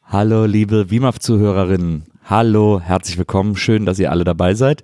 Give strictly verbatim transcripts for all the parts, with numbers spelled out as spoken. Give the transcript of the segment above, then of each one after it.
Hallo liebe W I M A F-Zuhörerinnen, hallo, herzlich willkommen, schön, dass ihr alle dabei seid.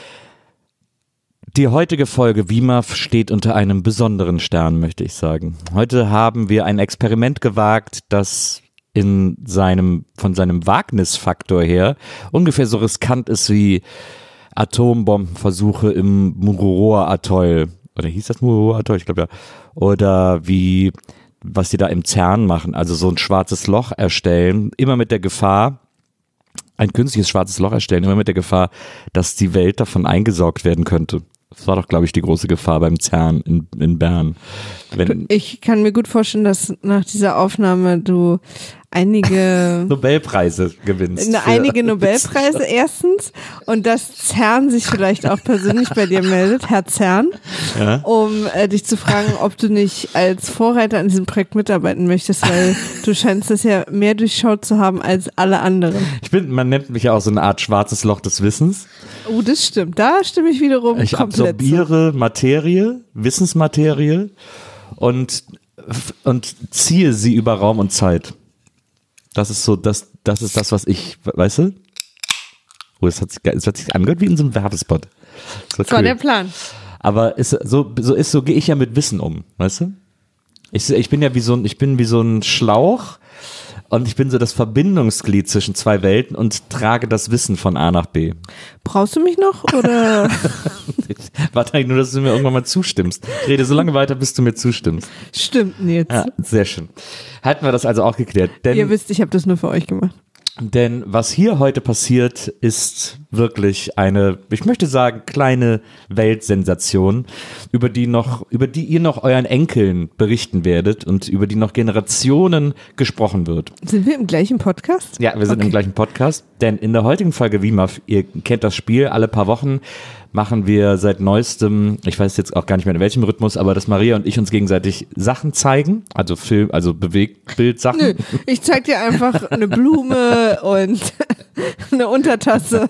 Die heutige Folge W I M A F steht unter einem besonderen Stern, möchte ich sagen. Heute haben wir ein Experiment gewagt, das in seinem, von seinem Wagnisfaktor her ungefähr so riskant ist wie Atombombenversuche im Mururoa-Atoll. Oder hieß das Mururoa-Atoll? Ich glaube ja. Oder wie, was die da im CERN machen, also so ein schwarzes Loch erstellen, immer mit der Gefahr, ein künstliches schwarzes Loch erstellen, immer mit der Gefahr, dass die Welt davon eingesaugt werden könnte. Das war doch, glaube ich, die große Gefahr beim CERN in, in Bern. Wenn ich kann mir gut vorstellen, dass nach dieser Aufnahme du einige Nobelpreise gewinnst. Ne, einige Nobelpreise erstens und dass CERN sich vielleicht auch persönlich bei dir meldet, Herr CERN, ja? um äh, dich zu fragen, ob du nicht als Vorreiter an diesem Projekt mitarbeiten möchtest, weil du scheinst das ja mehr durchschaut zu haben als alle anderen. Ich bin, man nennt mich ja auch so eine Art schwarzes Loch des Wissens. Oh, das stimmt. Da stimme ich wiederum ich komplett absorbiere zu. Materie, Wissensmaterie und, und ziehe sie über Raum und Zeit. Das ist so, das, das ist das, was ich, weißt du? Oh, es hat sich, es hat sich angehört wie in so einem Werbespot. Das war, das war der Plan. Aber ist, so, so ist, so gehe ich ja mit Wissen um, weißt du? Ich, ich bin ja wie so ein, ich bin wie so ein Schlauch und ich bin so das Verbindungsglied zwischen zwei Welten und trage das Wissen von A nach B. Brauchst du mich noch, oder? Ich warte eigentlich nur, dass du mir irgendwann mal zustimmst. Ich rede so lange weiter, bis du mir zustimmst. Stimmt, Nils. Ja, sehr schön. Halten wir das also auch geklärt. Denn, Ihr wisst, ich habe das nur für euch gemacht. Denn was hier heute passiert, ist wirklich eine, ich möchte sagen, kleine Weltsensation, über die noch, über die ihr noch euren Enkeln berichten werdet und über die noch Generationen gesprochen wird. Sind wir im gleichen Podcast? Ja, wir sind okay. im gleichen Podcast, denn in der heutigen Folge W I M A F, ihr kennt das Spiel, alle paar Wochen machen wir seit neuestem, ich weiß jetzt auch gar nicht mehr in welchem Rhythmus, aber dass Maria und ich uns gegenseitig Sachen zeigen, also Film, also Bewegtbildsachen. Nö, ich zeig dir einfach eine Blume und eine Untertasse.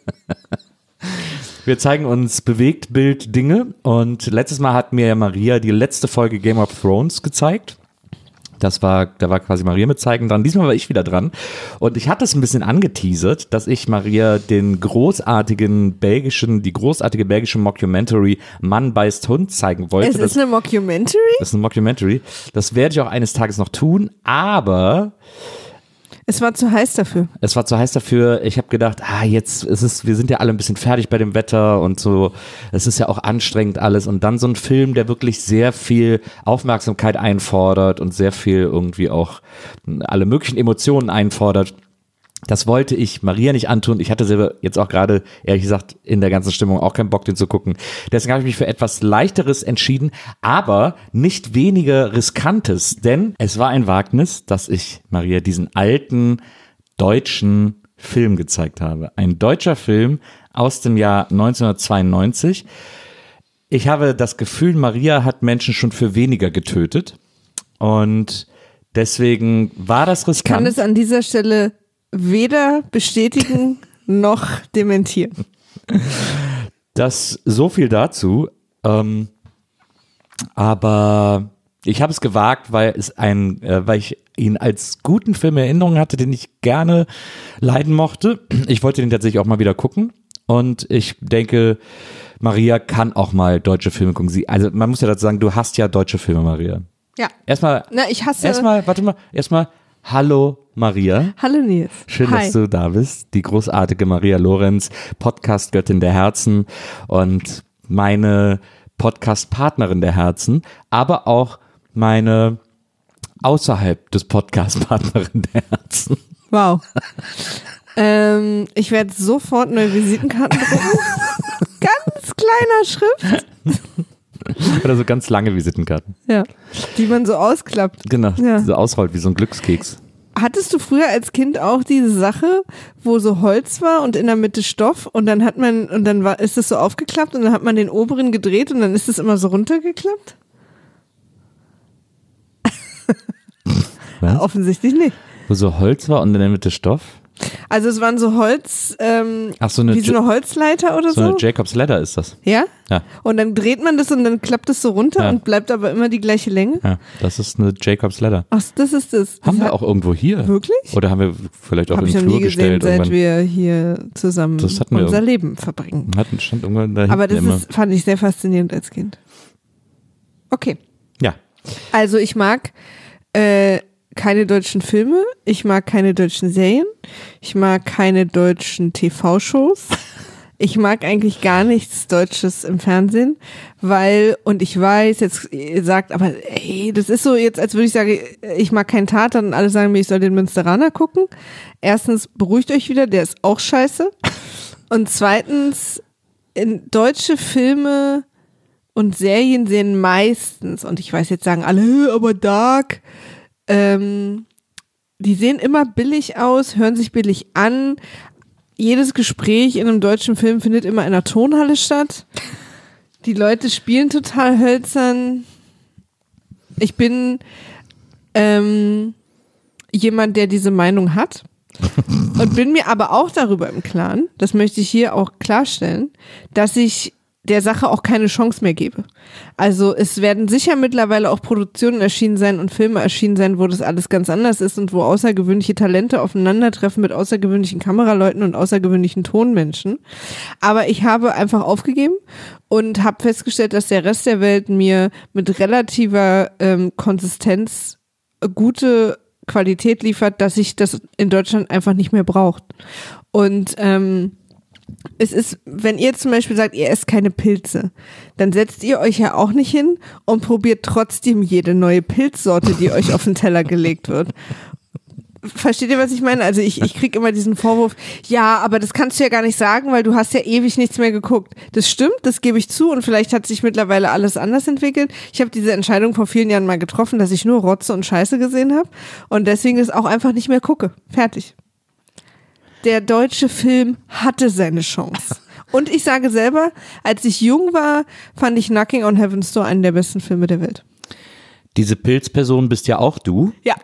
Wir zeigen uns Bewegtbild-Dinge und letztes Mal hat mir Maria die letzte Folge Game of Thrones gezeigt. Das war, da war quasi Maria mit Zeigen dran. Diesmal war ich wieder dran. Und ich hatte es ein bisschen angeteasert, dass ich Maria den großartigen belgischen, die großartige belgische Mockumentary Mann beißt Hund zeigen wollte. Es ist das, eine Mockumentary? Das ist eine Mockumentary. Das werde ich auch eines Tages noch tun, aber es war zu heiß dafür. Es war zu heiß dafür. Ich habe gedacht, ah, jetzt ist es, wir sind ja alle ein bisschen fertig bei dem Wetter und so. Es ist ja auch anstrengend alles. Und dann so ein Film, der wirklich sehr viel Aufmerksamkeit einfordert und sehr viel irgendwie auch alle möglichen Emotionen einfordert. Das wollte ich Maria nicht antun. Ich hatte selber jetzt auch gerade, ehrlich gesagt, in der ganzen Stimmung auch keinen Bock, den zu gucken. Deswegen habe ich mich für etwas Leichteres entschieden, aber nicht weniger Riskantes, denn es war ein Wagnis, dass ich Maria diesen alten deutschen Film gezeigt habe. Ein deutscher Film aus dem Jahr neunzehnhundertzweiundneunzig. Ich habe das Gefühl, Maria hat Menschen schon für weniger getötet und deswegen war das riskant. Ich kann es an dieser Stelle weder bestätigen noch dementieren. Das so viel dazu. Ähm, aber ich habe es gewagt, weil es ein, äh, weil ich ihn als guten Film in Erinnerung hatte, den ich gerne leiden mochte. Ich wollte den tatsächlich auch mal wieder gucken. Und ich denke, Maria kann auch mal deutsche Filme gucken. Sie, also man muss ja dazu sagen, du hast ja deutsche Filme, Maria. Ja. Erstmal. Na, ich hasse. Erstmal, warte mal. Erstmal. Hallo Maria. Hallo Nils. Schön, Hi. dass du da bist. Die großartige Maria Lorenz, Podcast-Göttin der Herzen und meine Podcast-Partnerin der Herzen, aber auch meine außerhalb des Podcast-Partnerin der Herzen. Wow. ähm, ich werde sofort neue Visitenkarten drucken. Ganz kleiner Schrift. Oder so ganz lange Visitenkarten. Ja, die man so ausklappt. Genau, ja. so ausrollt wie so ein Glückskeks. Hattest du früher als Kind auch diese Sache, wo so Holz war und in der Mitte Stoff und dann hat man, und dann war, ist es so aufgeklappt und dann hat man den oberen gedreht und dann ist es immer so runtergeklappt? Was? Offensichtlich nicht. Wo so Holz war und in der Mitte Stoff? Also es waren so Holz, ähm, Ach, so eine wie so eine Holzleiter oder so. So eine Jacob's Ladder ist das. Ja? Ja. Und dann dreht man das und dann klappt es so runter Ja. und bleibt aber immer die gleiche Länge? Ja, das ist eine Jacob's Ladder. Ach, das ist das. Haben das wir auch irgendwo hier. Wirklich? Oder haben wir vielleicht auch Hab in ich den noch nie Flur gesehen, gestellt. seit irgendwann. wir hier zusammen Das hatten wir unser irgend- Leben verbringen. Hatten, stand irgendwann da hinten Aber das immer. ist, fand ich sehr faszinierend als Kind. Okay. Ja. Also ich mag äh, keine deutschen Filme, ich mag keine deutschen Serien, ich mag keine deutschen T V-Shows. Ich mag eigentlich gar nichts Deutsches im Fernsehen, weil, und ich weiß, jetzt ihr sagt, aber ey, das ist so jetzt, als würde ich sagen, ich mag keinen Tatort und alle sagen mir, ich soll den Münsteraner gucken. Erstens, beruhigt euch wieder, der ist auch scheiße. Und zweitens, in deutsche Filme und Serien sehen meistens, und ich weiß jetzt sagen alle, aber Dark, ähm, die sehen immer billig aus, hören sich billig an. Jedes Gespräch in einem deutschen Film findet immer in einer Tonhalle statt. Die Leute spielen total hölzern. Ich bin ähm, jemand, der diese Meinung hat und bin mir aber auch darüber im Klaren, das möchte ich hier auch klarstellen, dass ich der Sache auch keine Chance mehr gebe. Also es werden sicher mittlerweile auch Produktionen erschienen sein und Filme erschienen sein, wo das alles ganz anders ist und wo außergewöhnliche Talente aufeinandertreffen mit außergewöhnlichen Kameraleuten und außergewöhnlichen Tonmenschen. Aber ich habe einfach aufgegeben und habe festgestellt, dass der Rest der Welt mir mit relativer ähm, Konsistenz gute Qualität liefert, dass ich das in Deutschland einfach nicht mehr braucht. Und ähm, es ist, wenn ihr zum Beispiel sagt, ihr esst keine Pilze, dann setzt ihr euch ja auch nicht hin und probiert trotzdem jede neue Pilzsorte, die euch auf den Teller gelegt wird. Versteht ihr, was ich meine? Also ich, ich krieg immer diesen Vorwurf, ja, aber das kannst du ja gar nicht sagen, weil du hast ja ewig nichts mehr geguckt. Das stimmt, das gebe ich zu und vielleicht hat sich mittlerweile alles anders entwickelt. Ich habe diese Entscheidung vor vielen Jahren mal getroffen, dass ich nur Rotze und Scheiße gesehen habe und deswegen das auch einfach nicht mehr gucke. Fertig. Der deutsche Film hatte seine Chance. Und ich sage selber, als ich jung war, fand ich Knocking on Heaven's Door einen der besten Filme der Welt. Diese Pilzperson bist ja auch du. Ja.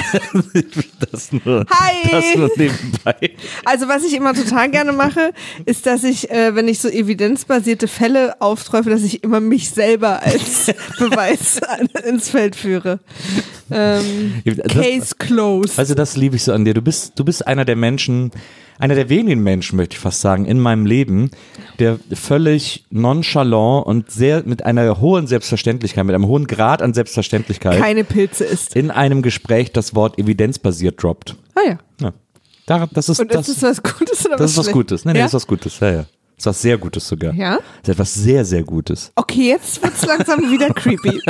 das nur, Hi! Das nur nebenbei. Also was ich immer total gerne mache, ist, dass ich, äh, wenn ich so evidenzbasierte Fälle aufträufe, dass ich immer mich selber als Beweis ins Feld führe. Ähm, Das- Case closed. Also das liebe ich so an dir. Du bist, du bist einer der Menschen, einer der wenigen Menschen, möchte ich fast sagen, in meinem Leben, der völlig nonchalant und sehr mit einer hohen Selbstverständlichkeit, mit einem hohen Grad an Selbstverständlichkeit Keine Pilze isst. in einem Gespräch das Wort evidenzbasiert droppt. Ah ja. Ja. Da, das ist, Und das, ist das was Gutes oder das was ist was Schlechtes? Gutes. Nee, nee, Ja? das ist was Gutes. Ja, ja. Das ist was sehr Gutes sogar. Ja? Das ist etwas sehr, sehr Gutes. Okay, jetzt wird's langsam wieder creepy.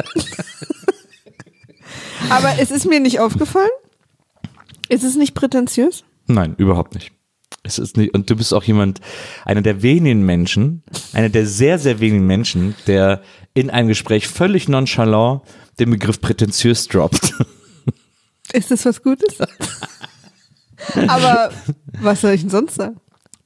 Aber es ist mir nicht aufgefallen. Ist es nicht prätentiös? Nein, überhaupt nicht. Es ist nicht, und du bist auch jemand, einer der wenigen Menschen, einer der sehr, sehr wenigen Menschen, der in einem Gespräch völlig nonchalant den Begriff prätentiös droppt. Ist das was Gutes? Aber was soll ich denn sonst sagen?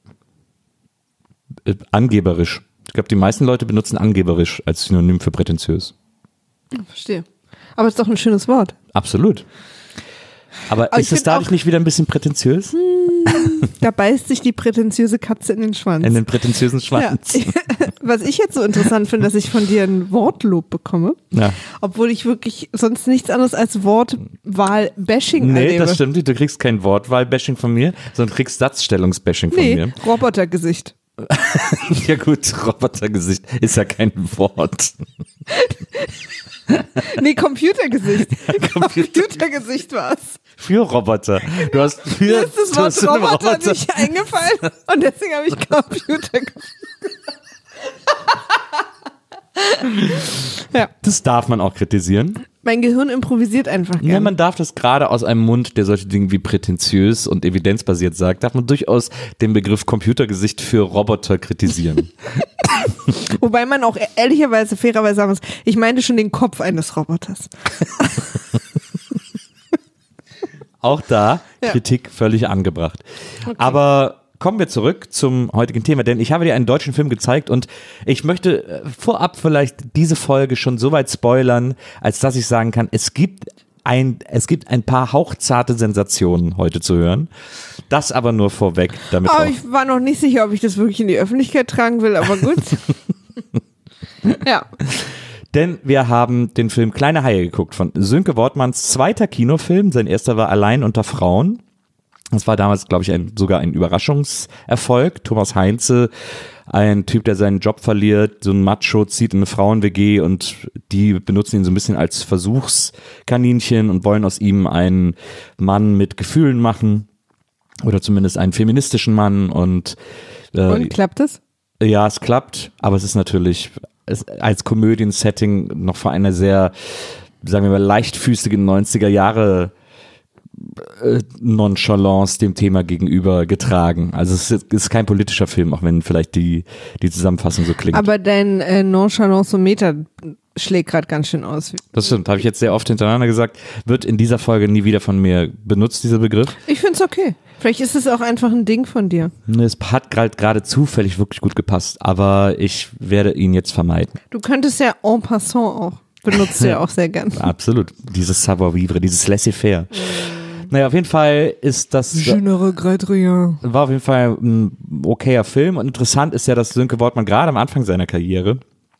Äh, Angeberisch. Ich glaube, die meisten Leute benutzen angeberisch als Synonym für prätentiös. Verstehe. Aber es ist doch ein schönes Wort. Absolut. Aber, Aber ist ich es find dadurch auch- nicht wieder ein bisschen prätentiös? Da beißt sich die prätentiöse Katze in den Schwanz. In den prätentiösen Ja. Schwanz. Was ich jetzt so interessant finde, dass ich von dir ein Wortlob bekomme, Ja. obwohl ich wirklich sonst nichts anderes als Wortwahl-Bashing Nee, erlebe. das stimmt nicht. Du kriegst kein Wortwahl-Bashing von mir, sondern kriegst Satzstellungs-Bashing von Nee, mir. Robotergesicht. Ja gut, Robotergesicht ist ja kein Wort. Nee, Computergesicht. Computergesicht war's. Für Roboter. Du hast für, Mir ist das du Wort hast zu einem Roboter, nicht eingefallen und deswegen habe ich Computer gesagt. Ja, Das darf man auch kritisieren. mein Gehirn improvisiert einfach Ja, gerne. man darf das gerade aus einem Mund, der solche Dinge wie prätentiös und evidenzbasiert sagt, darf man durchaus den Begriff Computergesicht für Roboter kritisieren. Wobei man auch ehrlicherweise, fairerweise sagen muss, ich meinte schon den Kopf eines Roboters. Auch da Ja. Kritik völlig angebracht. Aber kommen wir zurück zum heutigen Thema, denn ich habe dir einen deutschen Film gezeigt und ich möchte äh, vorab vielleicht diese Folge schon so weit spoilern, als dass ich sagen kann, es gibt ein, es gibt ein paar hauchzarte Sensationen heute zu hören. Das aber nur vorweg. Damit aber ich war noch nicht sicher, ob ich das wirklich in die Öffentlichkeit tragen will, aber gut. Ja. Denn wir haben den Film Kleine Haie geguckt von Sönke Wortmanns zweiter Kinofilm. Sein erster war Allein unter Frauen. Das war damals, glaube ich, ein, sogar ein Überraschungserfolg. Thomas Heinze, ein Typ, der seinen Job verliert, so ein Macho, zieht in eine Frauen-W G und die benutzen ihn so ein bisschen als Versuchskaninchen und wollen aus ihm einen Mann mit Gefühlen machen oder zumindest einen feministischen Mann. Und, äh, und klappt es? Ja, es klappt, aber es ist natürlich es, als Komödien-Setting noch vor einer sehr, sagen wir mal, leichtfüßigen neunziger Jahre Nonchalance dem Thema gegenüber getragen. Also es ist, ist kein politischer Film, auch wenn vielleicht die, die Zusammenfassung so klingt. Aber dein äh, Nonchalance-Meter schlägt gerade ganz schön aus. Das stimmt, habe ich jetzt sehr oft hintereinander gesagt. Wird in dieser Folge nie wieder von mir benutzt, dieser Begriff. Ich finde es okay. Vielleicht ist es auch einfach ein Ding von dir. Es hat gerade zufällig wirklich gut gepasst, aber ich werde ihn jetzt vermeiden. Du könntest ja en passant auch. Benutzt du ja auch sehr gern. Absolut. Dieses Savoir-vivre, dieses Laissez-faire. Mm. Naja, auf jeden Fall ist das General Greitria. War auf jeden Fall ein okayer Film und interessant ist ja, dass Sönke Wortmann gerade am Anfang seiner Karriere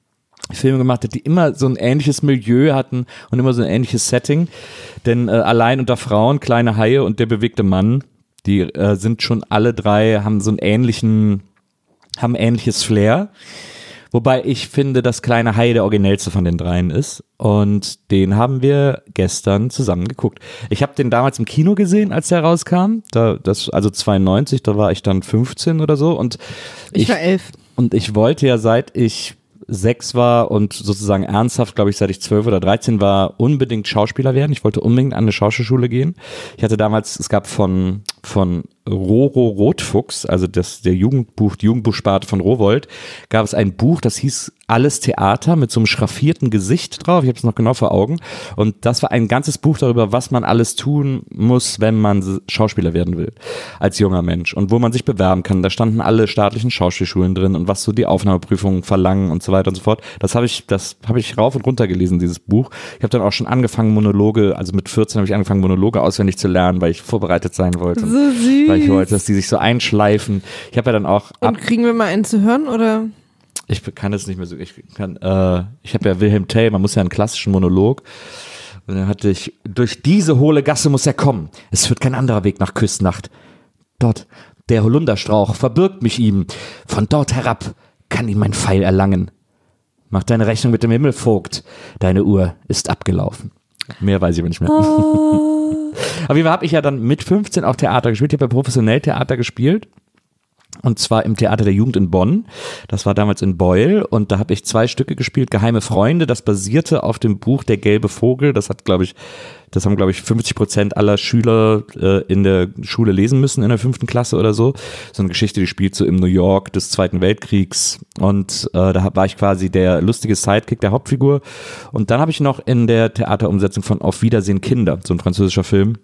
Filme gemacht hat, die immer so ein ähnliches Milieu hatten und immer so ein ähnliches Setting, denn äh, Allein unter Frauen, Kleine Haie und Der bewegte Mann, die äh, sind schon alle drei, haben so einen ähnlichen, haben ähnliches Flair. Wobei ich finde, dass Kleine Haie der originellste von den dreien ist und den haben wir gestern zusammen geguckt. Ich habe den damals im Kino gesehen, als der rauskam, da, das, also zweiundneunzig, da war ich dann fünfzehn oder so und ich, ich war elf. Und ich wollte ja, seit ich sechs war und sozusagen ernsthaft, glaube ich, seit ich zwölf oder dreizehn war, unbedingt Schauspieler werden. Ich wollte unbedingt an eine Schauspielschule gehen. Ich hatte damals, es gab von von Roro Rotfuchs, also das der Jugendbuch, die Jugendbuchsparte von Rowohlt, gab es ein Buch, das hieß Alles Theater mit so einem schraffierten Gesicht drauf. Ich habe es noch genau vor Augen. Und das war ein ganzes Buch darüber, was man alles tun muss, wenn man Schauspieler werden will, als junger Mensch. Und wo man sich bewerben kann. Da standen alle staatlichen Schauspielschulen drin und was so die Aufnahmeprüfungen verlangen und so weiter und so fort. Das habe ich, das habe ich rauf und runter gelesen, dieses Buch. Ich habe dann auch schon angefangen, Monologe, also mit vierzehn habe ich angefangen, Monologe auswendig zu lernen, weil ich vorbereitet sein wollte. So süß. Weil ich wollte, dass die sich so einschleifen. Ich habe ja dann auch. Und kriegen wir mal einen zu hören, oder? Ich kann das nicht mehr so. Ich kann, äh, ich habe ja Wilhelm Tell, man muss ja einen klassischen Monolog. Und dann hatte ich, durch diese hohle Gasse muss er kommen. Es führt kein anderer Weg nach Küstnacht. Dort, der Holunderstrauch verbirgt mich ihm. Von dort herab kann ihn mein Pfeil erlangen. Mach deine Rechnung mit dem Himmelvogt. Deine Uhr ist abgelaufen. Mehr weiß ich aber nicht mehr. Oh. Auf jeden Fall habe ich ja dann mit fünfzehn auch Theater gespielt. Ich habe ja professionell Theater gespielt. Und zwar im Theater der Jugend in Bonn. Das war damals in Beul. Und da habe ich zwei Stücke gespielt. Geheime Freunde. Das basierte auf dem Buch Der gelbe Vogel. Das hat, glaube ich, das haben, glaube ich, fünfzig Prozent aller Schüler äh, in der Schule lesen müssen in der fünften Klasse oder so. So eine Geschichte, die spielt so im New York des Zweiten Weltkriegs. Und äh, da war ich quasi der lustige Sidekick der Hauptfigur. Und dann habe ich noch in der Theaterumsetzung von Auf Wiedersehen Kinder, so ein französischer Film.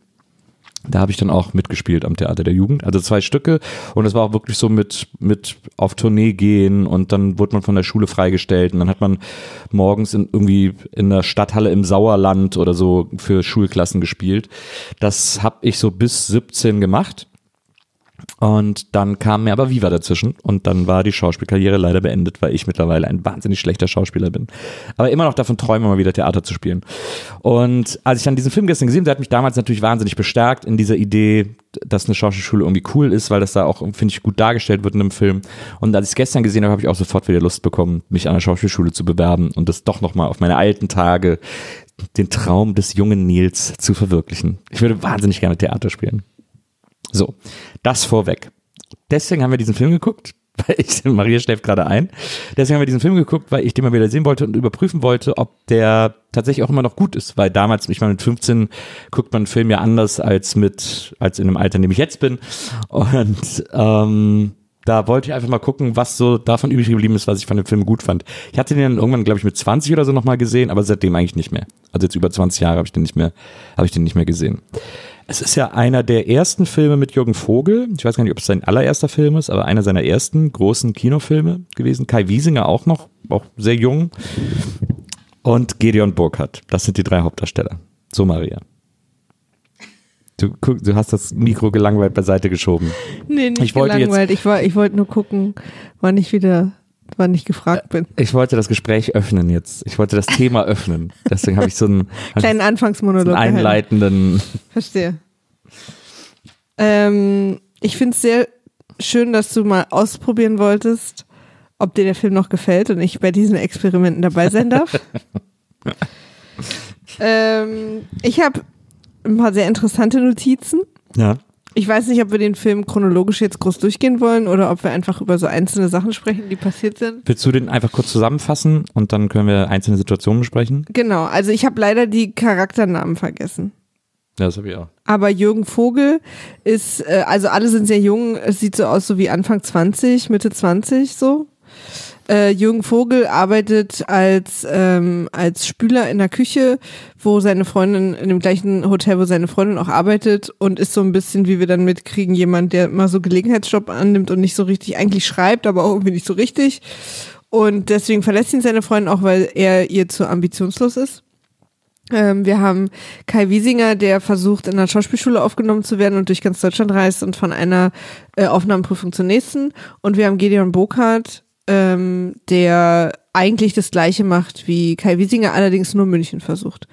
Da habe ich dann auch mitgespielt am Theater der Jugend, also zwei Stücke und es war auch wirklich so mit mit auf Tournee gehen und dann wurde man von der Schule freigestellt und dann hat man morgens in, irgendwie in der Stadthalle im Sauerland oder so für Schulklassen gespielt. Das habe ich so bis siebzehn gemacht. Und dann kam mir aber Viva dazwischen und dann war die Schauspielkarriere leider beendet, weil ich mittlerweile ein wahnsinnig schlechter Schauspieler bin. Aber immer noch davon träume, mal wieder Theater zu spielen. Und als ich dann diesen Film gestern gesehen habe, der hat mich damals natürlich wahnsinnig bestärkt in dieser Idee, dass eine Schauspielschule irgendwie cool ist, weil das da auch, finde ich, gut dargestellt wird in einem Film. Und als ich es gestern gesehen habe, habe ich auch sofort wieder Lust bekommen, mich an der Schauspielschule zu bewerben und das doch nochmal auf meine alten Tage, den Traum des jungen Nils zu verwirklichen. Ich würde wahnsinnig gerne Theater spielen. So, das vorweg. Deswegen haben wir diesen Film geguckt, weil ich, Maria schläft gerade ein, deswegen haben wir diesen Film geguckt, weil ich den mal wieder sehen wollte und überprüfen wollte, ob der tatsächlich auch immer noch gut ist, weil damals, ich meine mit fünfzehn guckt man einen Film ja anders als mit, als in dem Alter, in dem ich jetzt bin und ähm, da wollte ich einfach mal gucken, was so davon übrig geblieben ist, was ich von dem Film gut fand. Ich hatte den dann irgendwann, glaube ich, mit zwanzig oder so nochmal gesehen, aber seitdem eigentlich nicht mehr. Also jetzt über zwanzig Jahre habe ich den nicht mehr, habe ich den nicht mehr gesehen. Es ist ja einer der ersten Filme mit Jürgen Vogel. Ich weiß gar nicht, ob es sein allererster Film ist, aber einer seiner ersten großen Kinofilme gewesen. Kai Wiesinger auch noch, auch sehr jung. Und Gedeon Burkhardt. Das sind die drei Hauptdarsteller. So, Maria. Du, guck, du hast das Mikro gelangweilt beiseite geschoben. Nee, nicht ich wollte gelangweilt. Jetzt, ich, war, ich wollte nur gucken, wann ich wieder, wann ich gefragt bin. Ich wollte das Gespräch öffnen jetzt. Ich wollte das Thema öffnen. Deswegen habe ich so einen kleinen Anfangsmonolog. So einen einleitenden. Verstehe. Ähm, ich finde es sehr schön, dass du mal ausprobieren wolltest, ob dir der Film noch gefällt und ich bei diesen Experimenten dabei sein darf. ähm, ich habe ein paar sehr interessante Notizen. Ja. Ich weiß nicht, ob wir den Film chronologisch jetzt groß durchgehen wollen oder ob wir einfach über so einzelne Sachen sprechen, die passiert sind. Willst du den einfach kurz zusammenfassen und dann können wir einzelne Situationen besprechen? Genau, also ich habe leider die Charakternamen vergessen. Ja, das habe ich auch. Aber Jürgen Vogel ist, äh, also alle sind sehr jung, es sieht so aus so wie Anfang zwanzig, Mitte zwanzig so. Äh, Jürgen Vogel arbeitet als, ähm, als Spüler in der Küche, wo seine Freundin, in dem gleichen Hotel, wo seine Freundin auch arbeitet und ist so ein bisschen, wie wir dann mitkriegen, jemand, der immer so Gelegenheitsjob annimmt und nicht so richtig eigentlich schreibt, aber auch irgendwie nicht so richtig. Und deswegen verlässt ihn seine Freundin auch, weil er ihr zu ambitionslos ist. Ähm, wir haben Kai Wiesinger, der versucht, in einer Schauspielschule aufgenommen zu werden und durch ganz Deutschland reist und von einer äh, Aufnahmeprüfung zur nächsten. Und wir haben Gideon Burkhardt, ähm, der eigentlich das Gleiche macht wie Kai Wiesinger, allerdings nur München versucht.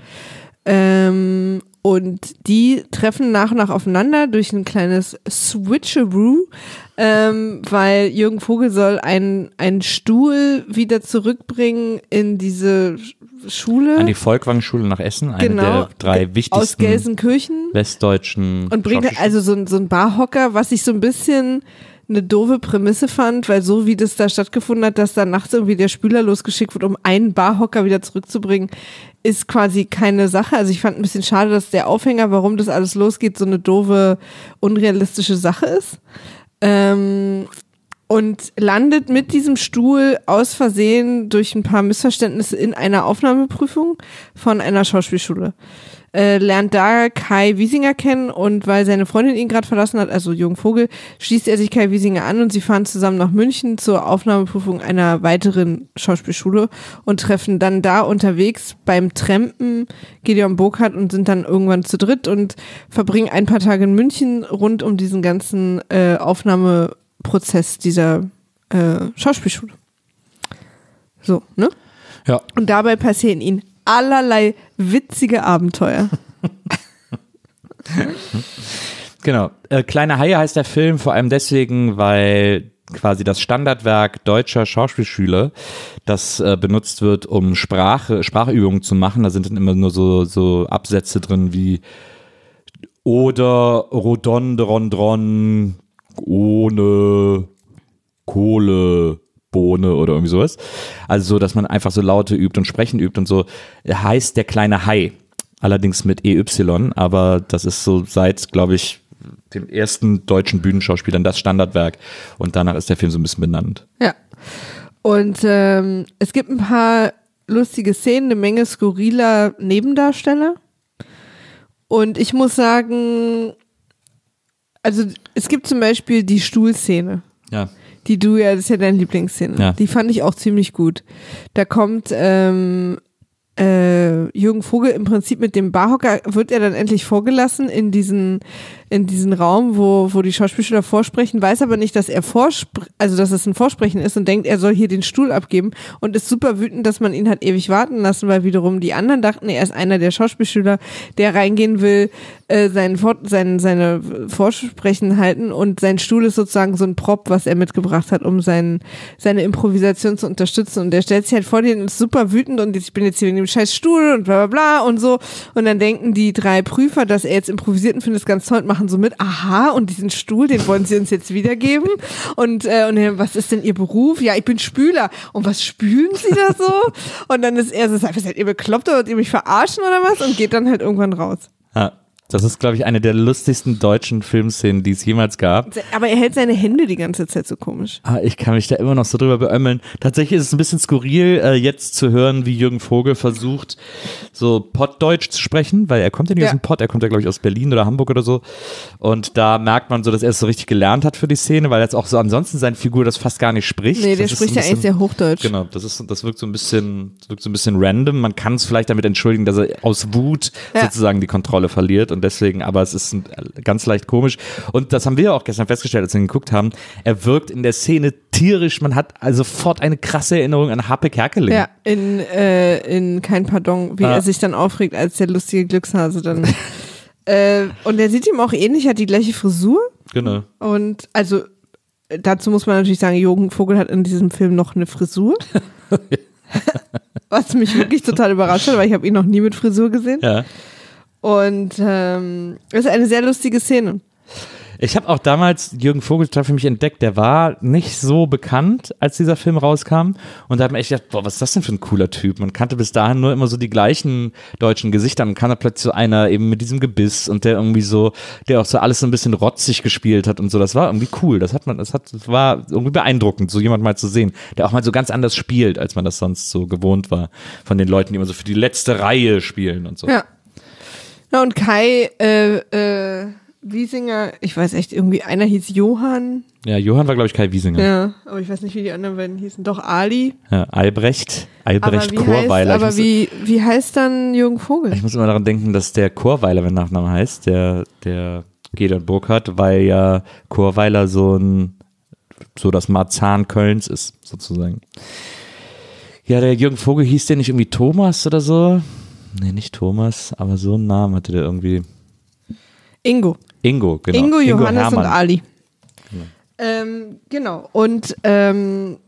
Ähm, und die treffen nach und nach aufeinander durch ein kleines Switcheroo, ähm, weil Jürgen Vogel soll einen, einen Stuhl wieder zurückbringen in diese Schule. An die Volkwang-Schule nach Essen, eine genau, der drei wichtigsten aus Gelsenkirchen westdeutschen und bringt halt also so, so ein Barhocker, was ich so ein bisschen eine doofe Prämisse fand, weil so wie das da stattgefunden hat, dass da nachts irgendwie der Spüler losgeschickt wird, um einen Barhocker wieder zurückzubringen, ist quasi keine Sache. Also ich fand ein bisschen schade, dass der Aufhänger, warum das alles losgeht, so eine doofe, unrealistische Sache ist. Ähm, und landet mit diesem Stuhl aus Versehen durch ein paar Missverständnisse in einer Aufnahmeprüfung von einer Schauspielschule. Äh, lernt da Kai Wiesinger kennen und weil seine Freundin ihn gerade verlassen hat, also Jürgen Vogel, schließt er sich Kai Wiesinger an und sie fahren zusammen nach München zur Aufnahmeprüfung einer weiteren Schauspielschule und treffen dann da unterwegs beim Trampen Gideon Burkhardt und sind dann irgendwann zu dritt und verbringen ein paar Tage in München rund um diesen ganzen äh, Aufnahmeprozess dieser äh, Schauspielschule. So, ne? Ja. Und dabei passieren ihnen allerlei witzige Abenteuer. Genau. Äh, Kleine Haie heißt der Film vor allem deswegen, weil quasi das Standardwerk deutscher Schauspielschüler, das äh, benutzt wird, um Sprache, Sprachübungen zu machen. Da sind dann immer nur so, so Absätze drin wie oder Rodon, Rondron, ohne Kohle, Bohne oder irgendwie sowas. Also so, dass man einfach so Laute übt und Sprechen übt und so. Heißt der kleine Hai. Allerdings mit E Y, aber das ist so seit, glaube ich, dem ersten deutschen Bühnenschauspielern das Standardwerk. Und danach ist der Film so ein bisschen benannt. Ja. Und ähm, es gibt ein paar lustige Szenen, eine Menge skurriler Nebendarsteller. Und ich muss sagen, also es gibt zum Beispiel die Stuhlszene. Ja. Die du ja, das ist ja deine Lieblingsszene. Ja. Die fand ich auch ziemlich gut. Da kommt ähm, äh, Jürgen Vogel im Prinzip mit dem Barhocker, wird er dann endlich vorgelassen in diesen in diesen Raum, wo wo die Schauspielschüler vorsprechen, weiß aber nicht, dass er vorspr- also dass es ein Vorsprechen ist und denkt, er soll hier den Stuhl abgeben und ist super wütend, dass man ihn hat ewig warten lassen, weil wiederum die anderen dachten, er ist einer der Schauspielschüler, der reingehen will, äh, seinen Vor- sein, seine Vorsprechen halten und sein Stuhl ist sozusagen so ein Prop, was er mitgebracht hat, um sein, seine Improvisation zu unterstützen und der stellt sich halt vor dir und ist super wütend und ich bin jetzt hier wegen dem scheiß Stuhl und bla bla bla und so und dann denken die drei Prüfer, dass er jetzt improvisiert und findet es ganz toll und machen so mit, aha, und diesen Stuhl, den wollen sie uns jetzt wiedergeben und, äh, und dann, was ist denn ihr Beruf? Ja, ich bin Spüler. Und was spülen sie da so? Und dann ist er so, seid ihr bekloppt oder wollt ihr mich verarschen oder was? Und geht dann halt irgendwann raus. Ja. Das ist, glaube ich, eine der lustigsten deutschen Filmszenen, die es jemals gab. Aber er hält seine Hände die ganze Zeit so komisch. Ah, ich kann mich da immer noch so drüber beömmeln. Tatsächlich ist es ein bisschen skurril, äh, jetzt zu hören, wie Jürgen Vogel versucht, so Pottdeutsch zu sprechen, weil er kommt ja nicht ja. aus dem Pott, er kommt ja, glaube ich, aus Berlin oder Hamburg oder so. Und da merkt man so, dass er es so richtig gelernt hat für die Szene, weil jetzt auch so ansonsten seine Figur das fast gar nicht spricht. Nee, der das spricht so ja bisschen, eigentlich sehr Hochdeutsch. Genau, das ist, das wirkt so ein bisschen, das wirkt so ein bisschen random. Man kann es vielleicht damit entschuldigen, dass er aus Wut ja. sozusagen die Kontrolle verliert und deswegen, aber es ist ein, ganz leicht komisch. Und das haben wir auch gestern festgestellt, als wir ihn geguckt haben. Er wirkt in der Szene tierisch. Man hat also sofort eine krasse Erinnerung an Happe Kerkeling. Ja, in, äh, in Kein Pardon, wie ah. er sich dann aufregt, als der lustige Glückshase dann. äh, und er sieht ihm auch ähnlich, hat die gleiche Frisur. Genau. Und also dazu muss man natürlich sagen, Jürgen Vogel hat in diesem Film noch eine Frisur. Was mich wirklich total überrascht hat, weil ich habe ihn noch nie mit Frisur gesehen. Ja. Und ähm, es ist eine sehr lustige Szene. Ich habe auch damals Jürgen Vogel für mich entdeckt, der war nicht so bekannt, als dieser Film rauskam und da hat man echt gedacht, boah, was ist das denn für ein cooler Typ? Man kannte bis dahin nur immer so die gleichen deutschen Gesichter und kam da plötzlich so einer eben mit diesem Gebiss und der irgendwie so, der auch so alles so ein bisschen rotzig gespielt hat und so, das war irgendwie cool, das hat man, das hat, das war irgendwie beeindruckend, so jemand mal zu sehen, der auch mal so ganz anders spielt, als man das sonst so gewohnt war von den Leuten, die immer so für die letzte Reihe spielen und so. Ja. Na und Kai, äh, äh, Wiesinger, ich weiß echt, irgendwie einer hieß Johann. Ja, Johann war, glaube ich, Kai Wiesinger. Ja, aber ich weiß nicht, wie die anderen beiden hießen. Doch, Ali. Ja, Albrecht. Albrecht aber Chorweiler. Heißt, aber wie, wie heißt dann Jürgen Vogel? Ich muss immer daran denken, dass der Chorweiler, wenn Nachname heißt, der, der Gedern Burkhardt, weil ja Chorweiler so ein, so das Marzahn Kölns ist, sozusagen. Ja, der Jürgen Vogel hieß der nicht irgendwie Thomas oder so? Nee, nicht Thomas, aber so einen Namen hatte der irgendwie. Ingo. Ingo, genau. Ingo, Ingo Johannes Hermann. und Ali. Genau. Ähm, genau. Und ähm,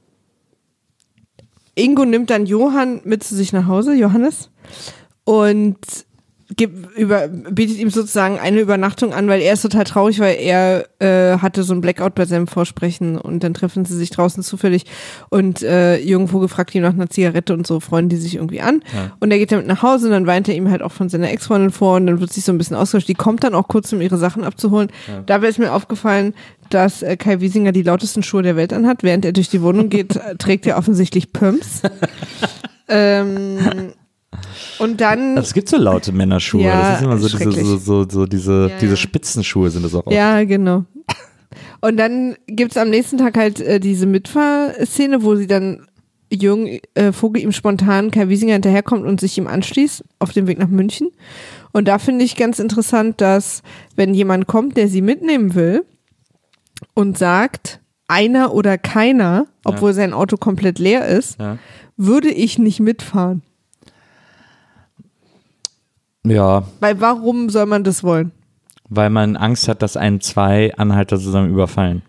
Ingo nimmt dann Johann mit zu sich nach Hause, Johannes, und gibt über, bietet ihm sozusagen eine Übernachtung an, weil er ist total traurig, weil er äh, hatte so ein Blackout bei seinem Vorsprechen und dann treffen sie sich draußen zufällig und äh, Jürgen Vogel fragt ihn nach einer Zigarette und so freuen die sich irgendwie an Ja. und er geht damit nach Hause und dann weint er ihm halt auch von seiner Ex-Freundin vor und dann wird sich so ein bisschen ausgetauscht. Die kommt dann auch kurz, um ihre Sachen abzuholen. Ja. Dabei ist mir aufgefallen, dass äh, Kai Wiesinger die lautesten Schuhe der Welt anhat. Während er durch die Wohnung geht, äh, trägt er offensichtlich Pumps. ähm Und dann. Es gibt so laute Männerschuhe. Ja, das ist immer so diese, so, so, so diese, ja, diese ja. Spitzenschuhe sind das auch. Ja, genau. Und dann gibt's am nächsten Tag halt äh, diese Mitfahrszene, wo sie dann Jürgen äh, Vogel ihm spontan Kai Wiesinger hinterherkommt und sich ihm anschließt auf dem Weg nach München. Und da finde ich ganz interessant, dass wenn jemand kommt, der sie mitnehmen will und sagt, einer oder keiner, obwohl ja. sein Auto komplett leer ist, ja. würde ich nicht mitfahren. Ja. Weil warum soll man das wollen? Weil man Angst hat, dass einen zwei Anhalter zusammen überfallen.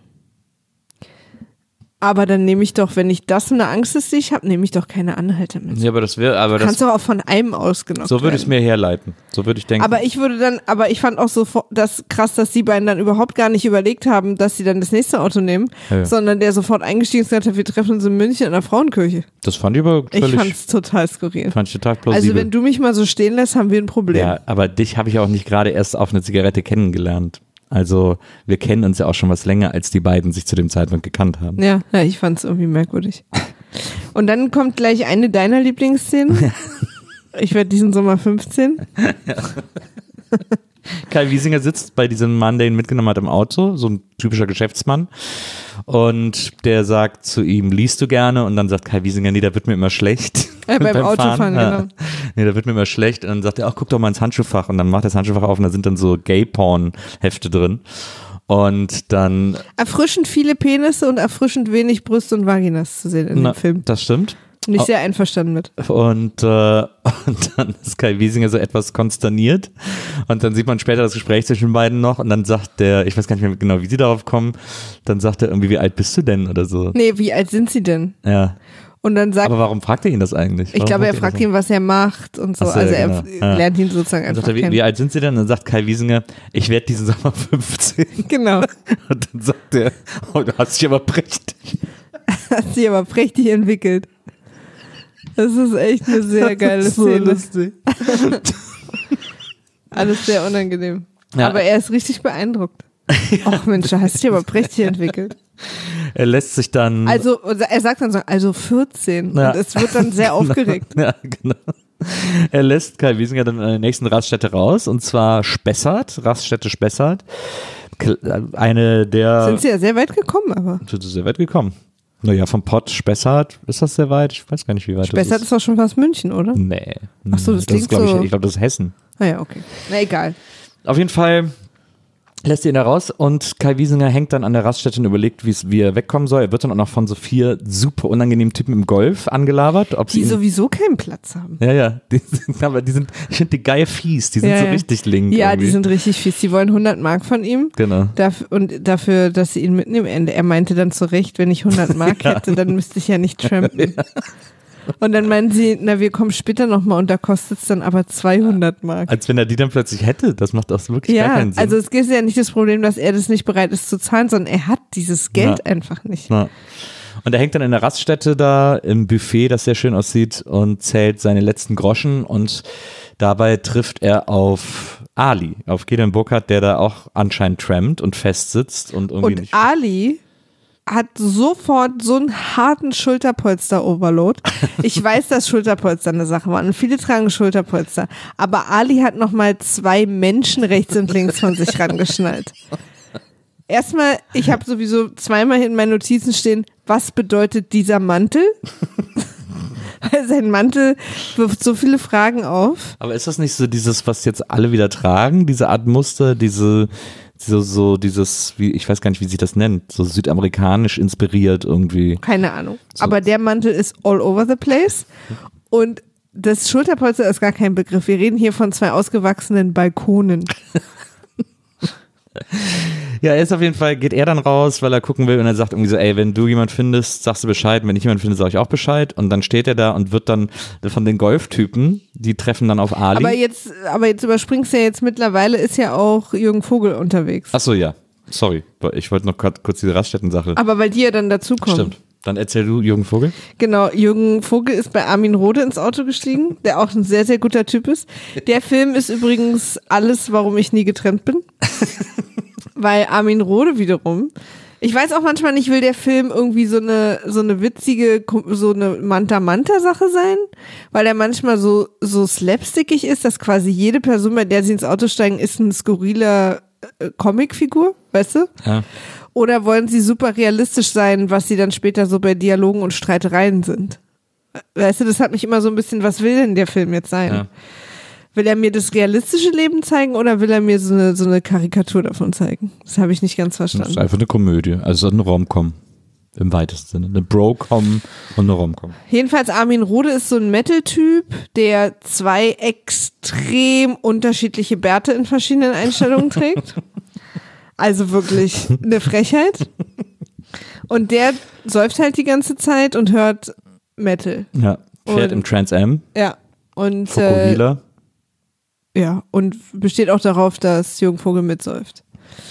Aber dann nehme ich doch, wenn ich das eine Angst ist, die ich habe, nehme ich doch keine Anhalter mit. Ja, aber das wäre, aber das. Kannst du auch von einem ausgenockt So würde ich es mir herleiten. So würde ich denken. Aber ich würde dann, aber ich fand auch so das krass, dass die beiden dann überhaupt gar nicht überlegt haben, dass sie dann das nächste Auto nehmen, ja. sondern der sofort eingestiegen ist und gesagt hat, wir treffen uns in München in der Frauenkirche. Das fand ich aber völlig. Ich fand es total skurril. Fand ich total plausibel. Also wenn du mich mal so stehen lässt, haben wir ein Problem. Ja, aber dich habe ich auch nicht gerade erst auf eine Zigarette kennengelernt. Also wir kennen uns ja auch schon was länger, als die beiden sich zu dem Zeitpunkt gekannt haben. Ja, ja ich fand es irgendwie merkwürdig. Und dann kommt gleich eine deiner Lieblingsszenen. Ich werde diesen Sommer fünfzehn. Ja. Kai Wiesinger sitzt bei diesem Mann, der ihn mitgenommen hat, im Auto, so ein typischer Geschäftsmann. Und der sagt zu ihm, liest du gerne? Und dann sagt Kai Wiesinger, nee, da wird mir immer schlecht. Ja, beim, beim Autofahren, ja. genau. Nee, da wird mir immer schlecht. Und dann sagt er, ach, guck doch mal ins Handschuhfach. Und dann macht er das Handschuhfach auf und da sind dann so Gay-Porn-Hefte drin. Und dann... Erfrischend viele Penisse und erfrischend wenig Brüste und Vaginas zu sehen in Na, dem Film. Das stimmt. Bin ich sehr einverstanden mit. Und, äh, und dann ist Kai Wiesinger so etwas konsterniert und dann sieht man später das Gespräch zwischen den beiden noch und dann sagt der, ich weiß gar nicht mehr genau, wie sie darauf kommen, dann sagt er irgendwie, wie alt bist du denn oder so. Nee, wie alt sind sie denn? Ja. Und dann sagt, aber warum fragt er ihn das eigentlich? Warum ich glaube, er fragt ihn, was er macht und so. so also er genau. lernt ihn sozusagen einfach er, wie, kennen. wie alt sind sie denn? Und dann sagt Kai Wiesinger, ich werde diesen Sommer fünfzehn. Genau. Und dann sagt er, oh, du hast dich aber prächtig. Hast dich aber prächtig entwickelt. Das ist echt eine sehr geile so Szene. Lustig. Alles sehr unangenehm. Ja. Aber er ist richtig beeindruckt. Ach Mensch, du hast dich aber prächtig entwickelt. Er lässt sich dann... Also, er sagt dann so, also vierzehn. Ja. Und es wird dann sehr aufgeregt. Ja, genau. Er lässt Kai Wiesinger dann in der nächsten Raststätte raus, und zwar Spessart, Raststätte Spessart. Eine der... Sind sie ja sehr weit gekommen, aber... Sind sie sehr weit gekommen. Naja, vom Pott Spessart, ist das sehr weit? Ich weiß gar nicht, wie weit Spessart das ist. ist doch schon fast München, oder? Nee. Ach so, das, das klingt ist, glaub so... Ich, ich glaube, das ist Hessen. Ah ja, okay. Na egal. auf jeden Fall lässt ihn da raus und Kai Wiesinger hängt dann an der Raststätte und überlegt, wie er wegkommen soll. Er wird dann auch noch von so vier super unangenehmen Typen im Golf angelabert. Ob die sie sowieso keinen Platz haben. Ja, ja, die sind, aber die sind, ich finde die geil fies, die sind ja, so ja. richtig link. Ja, irgendwie. Die sind richtig fies. Die wollen hundert Mark von ihm. Genau. Dafür, und dafür, dass sie ihn mitnehmen. Er meinte dann zu Recht, wenn ich hundert Mark ja. hätte, dann müsste ich ja nicht trampen. Ja. Und dann meinen sie, na, wir kommen später nochmal und da kostet es dann aber zweihundert Mark. Als wenn er die dann plötzlich hätte, das macht auch wirklich ja, gar keinen Sinn. Also es ist ja nicht das Problem, dass er das nicht bereit ist zu zahlen, sondern er hat dieses Geld ja. einfach nicht. Ja. Und er hängt dann in der Raststätte da im Buffet, das sehr schön aussieht und zählt seine letzten Groschen und dabei trifft er auf Ali, auf Gideon Burkhardt, der da auch anscheinend trampt und festsitzt und irgendwie und nicht. Ali hat sofort so einen harten Schulterpolster-Overload. Ich weiß, dass Schulterpolster eine Sache waren und viele tragen Schulterpolster, aber Ali hat nochmal zwei Menschen rechts und links von sich rangeschnallt. Erstmal, ich habe sowieso zweimal in meinen Notizen stehen, was bedeutet dieser Mantel? Weil sein Mantel wirft so viele Fragen auf. Aber ist das nicht so dieses, was jetzt alle wieder tragen, diese Art Muster, diese So, so dieses, wie, ich weiß gar nicht, wie sich das nennt, so südamerikanisch inspiriert irgendwie. Keine Ahnung. So. Aber der Mantel ist all over the place und das Schulterpolster ist gar kein Begriff. Wir reden hier von zwei ausgewachsenen Balkonen. Ja, er ist auf jeden Fall, geht er dann raus, weil er gucken will und er sagt irgendwie so, ey, wenn du jemand findest, sagst du Bescheid, wenn ich jemand finde, sag ich auch Bescheid und dann steht er da und wird dann von den Golftypen, die treffen dann auf Ali. Aber jetzt, aber jetzt überspringst du ja jetzt mittlerweile, ist ja auch Jürgen Vogel unterwegs. Ach so, ja, sorry, ich wollte noch kurz diese Raststätten-Sache. Aber weil die ja dann dazukommen. Stimmt. Dann erzähl du Jürgen Vogel. Genau, Jürgen Vogel ist bei Armin Rohde ins Auto gestiegen, der auch ein sehr, sehr guter Typ ist. Der Film ist übrigens alles, warum ich nie getrennt bin. Weil Armin Rohde wiederum, ich weiß auch manchmal nicht, will der Film irgendwie so eine so eine witzige, so eine Manta-Manta-Sache sein? Weil er manchmal so, so slapstickig ist, dass quasi jede Person, bei der sie ins Auto steigen, ist eine skurrile äh, Comicfigur, weißt du? Ja. Oder wollen sie super realistisch sein, was sie dann später so bei Dialogen und Streitereien sind? Weißt du, das hat mich immer so ein bisschen, was will denn der Film jetzt sein? Ja. Will er mir das realistische Leben zeigen oder will er mir so eine, so eine Karikatur davon zeigen? Das habe ich nicht ganz verstanden. Das ist einfach eine Komödie, also eine Rom-Com im weitesten Sinne. Eine Bro-Com und eine Rom-Com. Jedenfalls Armin Rohde ist so ein Metal-Typ, der zwei extrem unterschiedliche Bärte in verschiedenen Einstellungen trägt. Also wirklich eine Frechheit. Und der säuft halt die ganze Zeit und hört Metal. Ja, fährt und, im Trans Am. Ja. Und Fokuhila. Äh, Ja, und besteht auch darauf, dass Jürgen Vogel mitsäuft.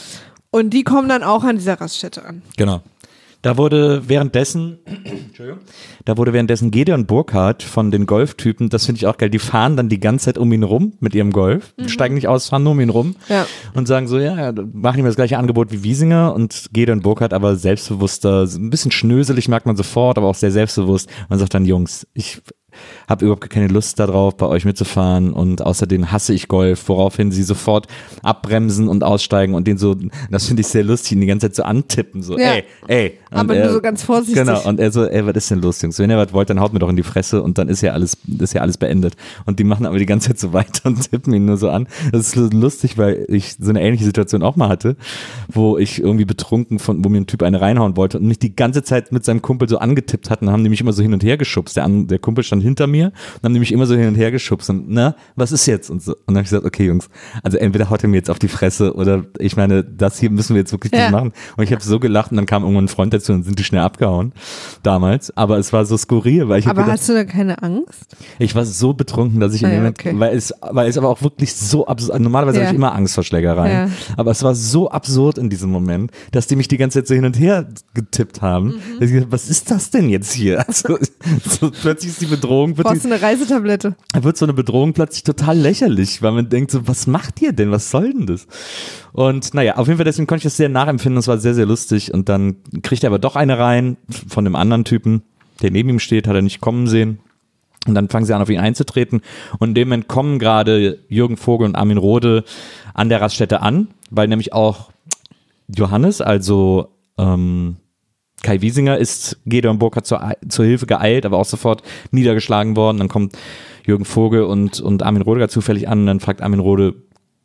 Und die kommen dann auch an dieser Raststätte an. Genau. Da wurde währenddessen, Entschuldigung, da wurde währenddessen Gideon Burkhardt von den Golftypen, das finde ich auch geil, die fahren dann die ganze Zeit um ihn rum mit ihrem Golf, mhm. steigen nicht aus, fahren nur um ihn rum ja. und sagen so, ja, machen ihm das gleiche Angebot wie Wiesinger und Gideon Burkhardt aber selbstbewusster, ein bisschen schnöselig merkt man sofort, aber auch sehr selbstbewusst und sagt dann, Jungs, ich habe überhaupt keine Lust darauf, bei euch mitzufahren und außerdem hasse ich Golf, woraufhin sie sofort abbremsen und aussteigen und den so, das finde ich sehr lustig, ihn die ganze Zeit so antippen, so ja. ey, ey. Und aber er, nur so ganz vorsichtig. Genau, und er so, ey, was ist denn los, Jungs? Wenn ihr was wollt, dann haut mir doch in die Fresse und dann ist ja alles, ist ja alles beendet. Und die machen aber die ganze Zeit so weiter und tippen ihn nur so an. Das ist lustig, weil ich so eine ähnliche Situation auch mal hatte, wo ich irgendwie betrunken von, wo mir ein Typ eine reinhauen wollte und mich die ganze Zeit mit seinem Kumpel so angetippt hat und dann haben die mich immer so hin und her geschubst. Der, der Kumpel stand hinter mir und haben die mich immer so hin und her geschubst und na, was ist jetzt? Und so. Und dann habe ich gesagt, okay Jungs, also entweder haut er mir jetzt auf die Fresse oder ich meine, das hier müssen wir jetzt wirklich ja. nicht machen. Und ich habe so gelacht und dann kam irgendwann ein Freund dazu und sind die schnell abgehauen damals. Aber es war so skurril, weil ich Aber gedacht, hast du da keine Angst? Ich war so betrunken, dass ich im ah, ja, Moment, okay. weil es, weil es aber auch wirklich so absurd, normalerweise ja. habe ich immer Angst vor Schlägereien, ja. aber es war so absurd in diesem Moment, dass die mich die ganze Zeit so hin und her getippt haben. Mhm. Dass ich gedacht, was ist das denn jetzt hier? Also, so, plötzlich ist die Bedrohung. Brauchst du eine Reisetablette? Da wird so eine Bedrohung plötzlich total lächerlich, weil man denkt so, was macht ihr denn? Was soll denn das? Und naja, auf jeden Fall, deswegen konnte ich das sehr nachempfinden, es war sehr, sehr lustig und dann kriegt er aber doch eine rein von dem anderen Typen, der neben ihm steht, hat er nicht kommen sehen. Und dann fangen sie an, auf ihn einzutreten. Und in dem Moment kommen gerade Jürgen Vogel und Armin Rohde an der Raststätte an, weil nämlich auch Johannes, also ähm, Kai Wiesinger, ist Gideon Burkhardt zur, zur Hilfe geeilt, aber auch sofort niedergeschlagen worden. Dann kommt Jürgen Vogel und, und Armin Rohde zufällig an und dann fragt Armin Rohde,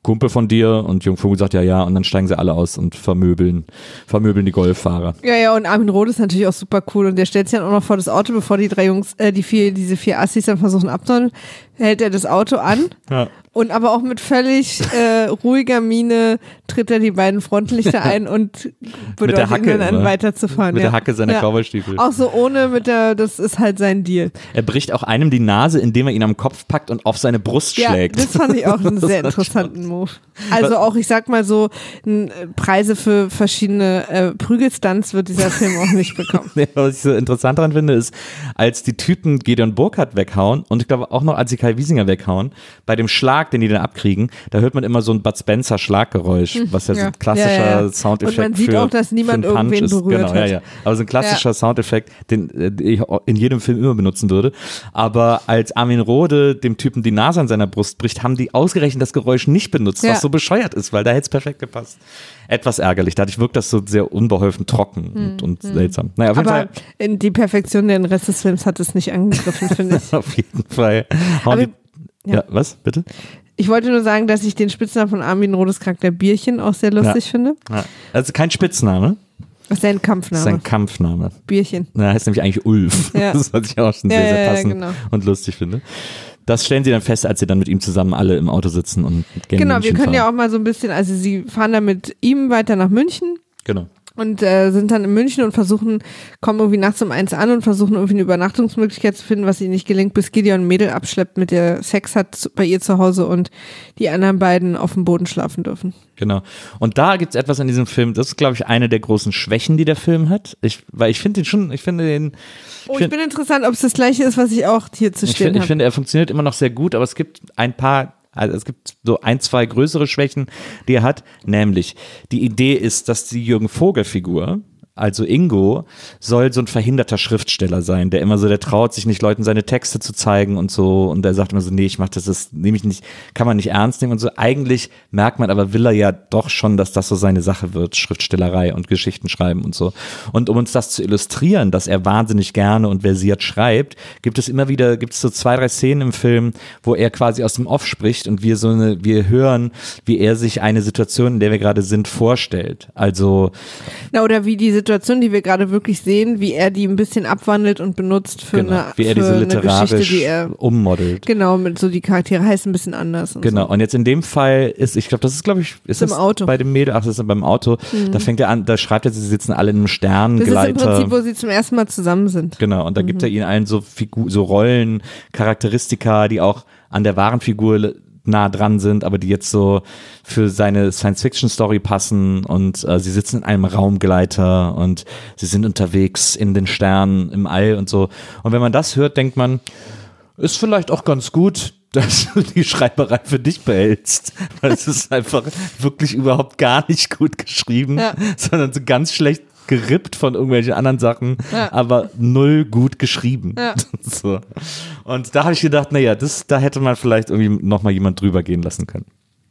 Kumpel von dir? Und Jungvogel sagt ja, ja. Und dann steigen sie alle aus und vermöbeln, vermöbeln die Golffahrer. Ja, ja, und Armin Roth ist natürlich auch super cool. Und der stellt sich dann auch noch vor das Auto, bevor die drei Jungs, äh, die vier, diese vier Assis dann versuchen abzuhauen, hält er das Auto an. Ja. Und aber auch mit völlig äh, ruhiger Miene tritt er die beiden Frontlichter ein und bedeutet ihnen dann weiterzufahren. Mit ja. der Hacke seiner ja. Cowboystiefel. Auch so ohne mit der, das ist halt sein Deal. Er bricht auch einem die Nase, indem er ihn am Kopf packt und auf seine Brust ja, schlägt. Das fand ich auch einen sehr interessanten Move. Also auch, ich sag mal so, n, Preise für verschiedene äh, Prügelstunts wird dieser Film auch nicht bekommen. Ja, was ich so interessant daran finde, ist, als die Typen Gideon Burkhardt weghauen und ich glaube auch noch als sie Kai Wiesinger weghauen, bei dem Schlag, den die dann abkriegen, da hört man immer so ein Bud Spencer Schlaggeräusch, was ja, ja. so ein klassischer ja, ja. Soundeffekt und man sieht für, auch, dass niemand irgendwen berührt genau, hat. Ja, ja. Aber so ein klassischer ja. Soundeffekt, den äh, ich in jedem Film immer benutzen würde. Aber als Armin Rohde dem Typen die Nase an seiner Brust bricht, haben die ausgerechnet das Geräusch nicht benutzt, ja. was so bescheuert ist, weil da hätte es perfekt gepasst. Etwas ärgerlich. Dadurch wirkt das so sehr unbeholfen trocken hm, und, und hm. seltsam. Naja, auf jeden Aber Fall. In die Perfektion den Rest des Films hat es nicht angegriffen, finde ich. Auf jeden Fall. Aber, die, ja. ja, was? Bitte? Ich wollte nur sagen, dass ich den Spitznamen von Armin Rohdes Charakter Bierchen auch sehr lustig ja. finde. Ja. Also kein Spitzname. Das ist sein Kampfname. Sein Kampfname. Bierchen. Na, heißt nämlich eigentlich Ulf. Ja. Das, was ich auch schon ja, sehr, sehr ja, passend ja, genau. und lustig finde. Das stellen sie dann fest, als sie dann mit ihm zusammen alle im Auto sitzen und gerne Genau, wir können fahren. ja auch mal so ein bisschen, also sie fahren dann mit ihm weiter nach München. Genau. Und äh, sind dann in München und versuchen, kommen irgendwie nachts um eins an und versuchen irgendwie eine Übernachtungsmöglichkeit zu finden, was ihnen nicht gelingt, bis Gideon ein Mädel abschleppt, mit der Sex hat zu, bei ihr zu Hause und die anderen beiden auf dem Boden schlafen dürfen. Genau. Und da gibt's etwas in diesem Film, das ist, glaube ich, eine der großen Schwächen, die der Film hat. Ich, weil ich finde den schon, ich finde den. Ich oh, ich find, bin interessant, ob es das gleiche ist, was ich auch hier zu stehen habe. Ich finde, er funktioniert immer noch sehr gut, aber es gibt ein paar. Also es gibt so ein, zwei größere Schwächen, die er hat, nämlich die Idee ist, dass die Jürgen Vogel-Figur, also Ingo, soll so ein verhinderter Schriftsteller sein, der immer so, der traut sich nicht, Leuten seine Texte zu zeigen und so und der sagt immer so, nee, ich mach das, das nehme ich nicht, kann man nicht ernst nehmen und so. Eigentlich merkt man aber, will er ja doch schon, dass das so seine Sache wird, Schriftstellerei und Geschichten schreiben und so. Und um uns das zu illustrieren, dass er wahnsinnig gerne und versiert schreibt, gibt es immer wieder, gibt es so zwei, drei Szenen im Film, wo er quasi aus dem Off spricht und wir so eine, wir hören, wie er sich eine Situation, in der wir gerade sind, vorstellt. Also. Na, oder wie die Situation, die wir gerade wirklich sehen, wie er die ein bisschen abwandelt und benutzt für genau, eine, wie er für diese eine literarisch Geschichte, die er ummodelt. Genau, mit so die Charaktere heißen ein bisschen anders. Und genau, so. Und jetzt in dem Fall ist, ich glaube, das ist, glaube ich, ist das das im Auto. Bei dem Mädel, ach, das ist beim Auto, mhm. da fängt er an, da schreibt er, sie sitzen alle in einem Sterngleiter. Das ist im Prinzip, wo sie zum ersten Mal zusammen sind. Genau, und da mhm. gibt er ihnen allen so Figur, so Rollen, Charakteristika, die auch an der wahren Figur nah dran sind, aber die jetzt so für seine Science-Fiction-Story passen und äh, sie sitzen in einem Raumgleiter und sie sind unterwegs in den Sternen, im All und so. Und wenn man das hört, denkt man, ist vielleicht auch ganz gut, dass du die Schreiberei für dich behältst, weil es ist einfach wirklich überhaupt gar nicht gut geschrieben, ja. sondern so ganz schlecht gerippt von irgendwelchen anderen Sachen, ja. aber null gut geschrieben. Ja. So. Und da habe ich gedacht, naja, das, da hätte man vielleicht irgendwie nochmal jemand drüber gehen lassen können.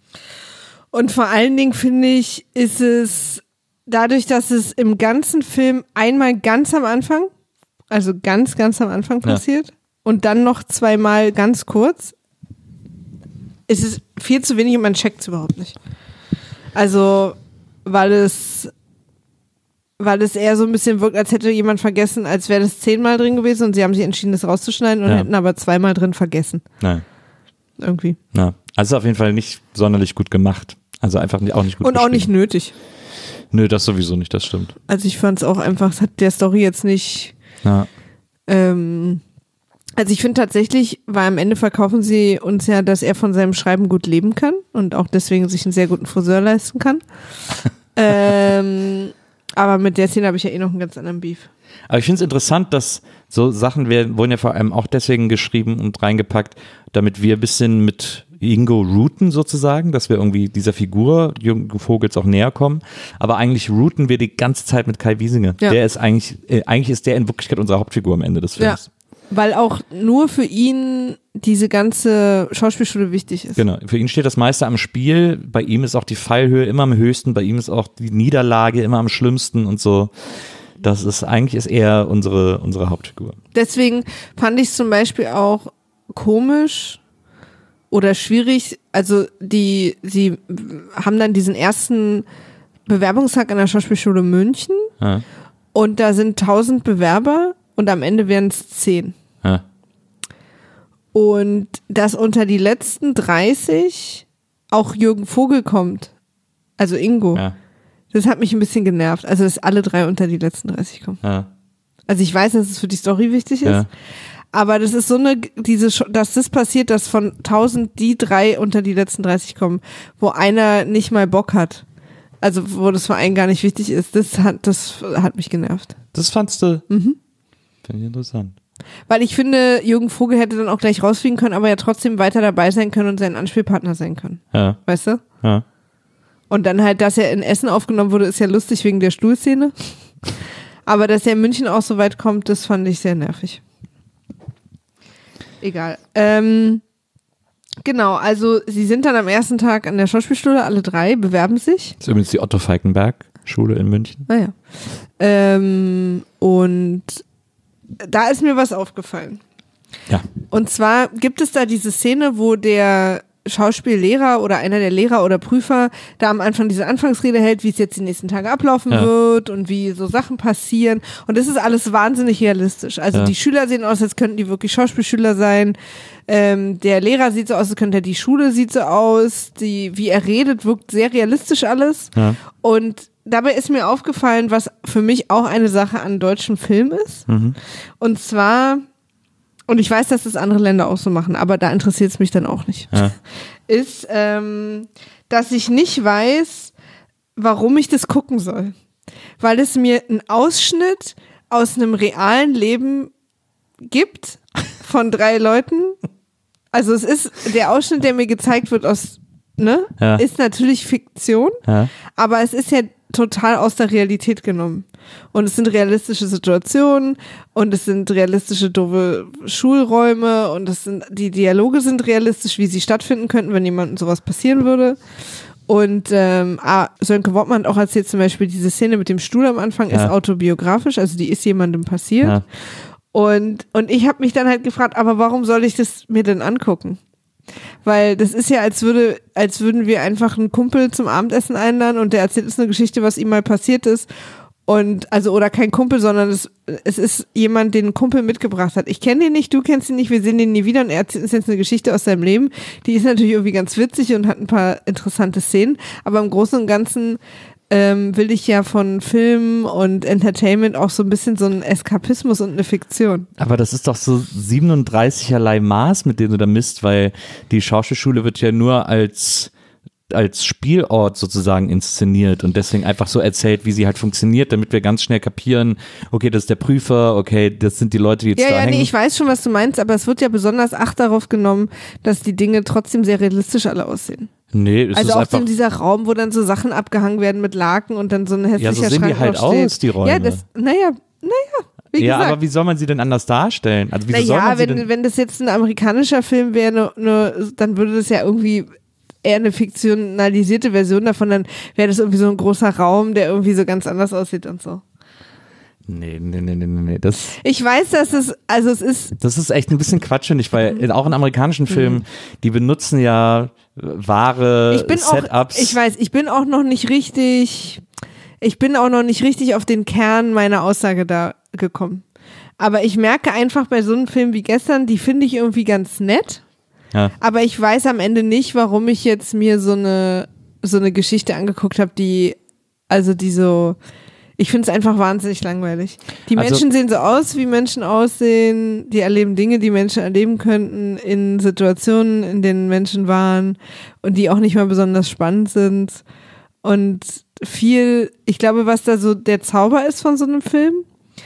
Und vor allen Dingen finde ich, ist es dadurch, dass es im ganzen Film einmal ganz am Anfang, also ganz, ganz am Anfang passiert ja. und dann noch zweimal ganz kurz, ist es viel zu wenig und man checkt es überhaupt nicht. Also, weil es weil es eher so ein bisschen wirkt, als hätte jemand vergessen, als wäre das zehnmal drin gewesen und sie haben sich entschieden, das rauszuschneiden und ja. hätten aber zweimal drin vergessen. Nein. Irgendwie. Na, also auf jeden Fall nicht sonderlich gut gemacht. Also einfach nicht, auch nicht gut und auch nicht nötig. Nö, das sowieso nicht, das stimmt. Also ich fand es auch einfach, es hat der Story jetzt nicht ja. ähm, also ich finde tatsächlich, weil am Ende verkaufen sie uns ja, dass er von seinem Schreiben gut leben kann und auch deswegen sich einen sehr guten Friseur leisten kann. ähm Aber mit der Szene habe ich ja eh noch einen ganz anderen Beef. Aber ich finde es interessant, dass so Sachen werden, wurden ja vor allem auch deswegen geschrieben und reingepackt, damit wir ein bisschen mit Ingo rooten sozusagen, dass wir irgendwie dieser Figur Jürgen Vogels auch näher kommen. Aber eigentlich rooten wir die ganze Zeit mit Kai Wiesinger. Ja. Der ist eigentlich, äh, eigentlich ist der in Wirklichkeit unsere Hauptfigur am Ende des Films. Ja. Weil auch nur für ihn diese ganze Schauspielschule wichtig ist. Genau, für ihn steht das meiste am Spiel, bei ihm ist auch die Fallhöhe immer am höchsten, bei ihm ist auch die Niederlage immer am schlimmsten und so. Das ist, eigentlich ist er unsere, unsere Hauptfigur. Deswegen fand ich es zum Beispiel auch komisch, oder schwierig, also die, sie haben dann diesen ersten Bewerbungstag an der Schauspielschule München Ja. und da sind tausend Bewerber und am Ende werden es zehn. Ja. Und dass unter die letzten dreißig auch Jürgen Vogel kommt, also Ingo, Ja. das hat mich ein bisschen genervt, also dass alle drei unter die letzten dreißig kommen. Ja. Also ich weiß, dass es für die Story wichtig ist, Ja. aber das ist so eine, diese, dass das passiert, dass von tausend die drei unter die letzten dreißig kommen, wo einer nicht mal Bock hat. Also wo das für einen gar nicht wichtig ist, das hat, das hat mich genervt. Das fandst du? Mhm. Finde ich interessant. Weil ich finde, Jürgen Vogel hätte dann auch gleich rausfliegen können, aber ja trotzdem weiter dabei sein können und sein Anspielpartner sein können. Ja. Weißt du? Ja. Und dann halt, dass er in Essen aufgenommen wurde, ist ja lustig wegen der Stuhlszene. Aber dass er in München auch so weit kommt, das fand ich sehr nervig. Egal. Ähm, genau, also sie sind dann am ersten Tag an der Schauspielschule, alle drei, bewerben sich. Das ist übrigens die Otto Falkenberg Schule in München. Naja. Ähm, und da ist mir was aufgefallen. Ja. Und zwar gibt es da diese Szene, wo der Schauspiellehrer oder einer der Lehrer oder Prüfer da am Anfang diese Anfangsrede hält, wie es jetzt die nächsten Tage ablaufen Ja. wird und wie so Sachen passieren. Und das ist alles wahnsinnig realistisch. Also Ja. die Schüler sehen aus, als könnten die wirklich Schauspielschüler sein. Ähm, der Lehrer sieht so aus, als könnte er die Schule sieht so aus. Die, wie er redet, wirkt sehr realistisch alles. Ja. Und dabei ist mir aufgefallen, was für mich auch eine Sache an deutschen Film ist. Mhm. Und zwar, und ich weiß, dass das andere Länder auch so machen, aber da interessiert es mich dann auch nicht, Ja. ist, ähm, dass ich nicht weiß, warum ich das gucken soll. Weil es mir einen Ausschnitt aus einem realen Leben gibt von drei Leuten. Also es ist, der Ausschnitt, der mir gezeigt wird aus, ne, Ja. ist natürlich Fiktion, Ja. aber es ist ja total aus der Realität genommen. Und es sind realistische Situationen und es sind realistische doofe Schulräume und es sind, die Dialoge sind realistisch, wie sie stattfinden könnten, wenn jemandem sowas passieren würde. Und ähm, ah, Sönke Wortmann hat auch erzählt, zum Beispiel diese Szene mit dem Stuhl am Anfang Ja. ist autobiografisch, also die ist jemandem passiert. Ja. Und, und ich habe mich dann halt gefragt, aber warum soll ich das mir denn angucken? Weil das ist ja, als würde, als würden wir einfach einen Kumpel zum Abendessen einladen und der erzählt uns eine Geschichte, was ihm mal passiert ist. Und, also, oder kein Kumpel, sondern es, es ist jemand, den ein Kumpel mitgebracht hat. Ich kenne den nicht, du kennst ihn nicht, wir sehen den nie wieder und er erzählt uns jetzt eine Geschichte aus seinem Leben. Die ist natürlich irgendwie ganz witzig und hat ein paar interessante Szenen. Aber im Großen und Ganzen ähm, will ich ja von Film und Entertainment auch so ein bisschen so einen Eskapismus und eine Fiktion. Aber das ist doch so siebenunddreißigerlei Maß, mit dem du da misst, weil die Schauspielschule wird ja nur als als Spielort sozusagen inszeniert und deswegen einfach so erzählt, wie sie halt funktioniert, damit wir ganz schnell kapieren, okay, das ist der Prüfer, okay, das sind die Leute, die jetzt Ja, da ja, hängen. nee, ich weiß schon, was du meinst, aber es wird ja besonders Acht darauf genommen, dass die Dinge trotzdem sehr realistisch alle aussehen. Nee, es Also ist auch einfach, in dieser Raum, wo dann so Sachen abgehangen werden mit Laken und dann so ein hässlicher ja, so sehen Schrank die halt noch steht. aus, die Räume. Ja, das, naja, naja, wie ja, gesagt. aber wie soll man sie denn anders darstellen? Also wieso soll Naja, man sie wenn, denn? wenn das jetzt ein amerikanischer Film wäre, ne, ne, dann würde das ja irgendwie eher eine fiktionalisierte Version davon, dann wäre das irgendwie so ein großer Raum, der irgendwie so ganz anders aussieht und so. Nee, nee, nee, nee, nee, das, Ich weiß, dass es, also es ist, das ist echt ein bisschen quatschig, weil auch in amerikanischen Filmen, die benutzen ja wahre ich bin Setups. auch, ich weiß, ich bin auch noch nicht richtig, ich bin auch noch nicht richtig auf den Kern meiner Aussage da gekommen. Aber ich merke einfach bei so einem Film wie gestern, die finde ich irgendwie ganz nett. Ja. Aber ich weiß am Ende nicht, warum ich jetzt mir so eine so eine Geschichte angeguckt habe, die also die so, ich finde es einfach wahnsinnig langweilig. Die Also- Menschen sehen so aus, wie Menschen aussehen, die erleben Dinge, die Menschen erleben könnten in Situationen, in denen Menschen waren und die auch nicht mal besonders spannend sind und viel, ich glaube, was da so der Zauber ist von so einem Film,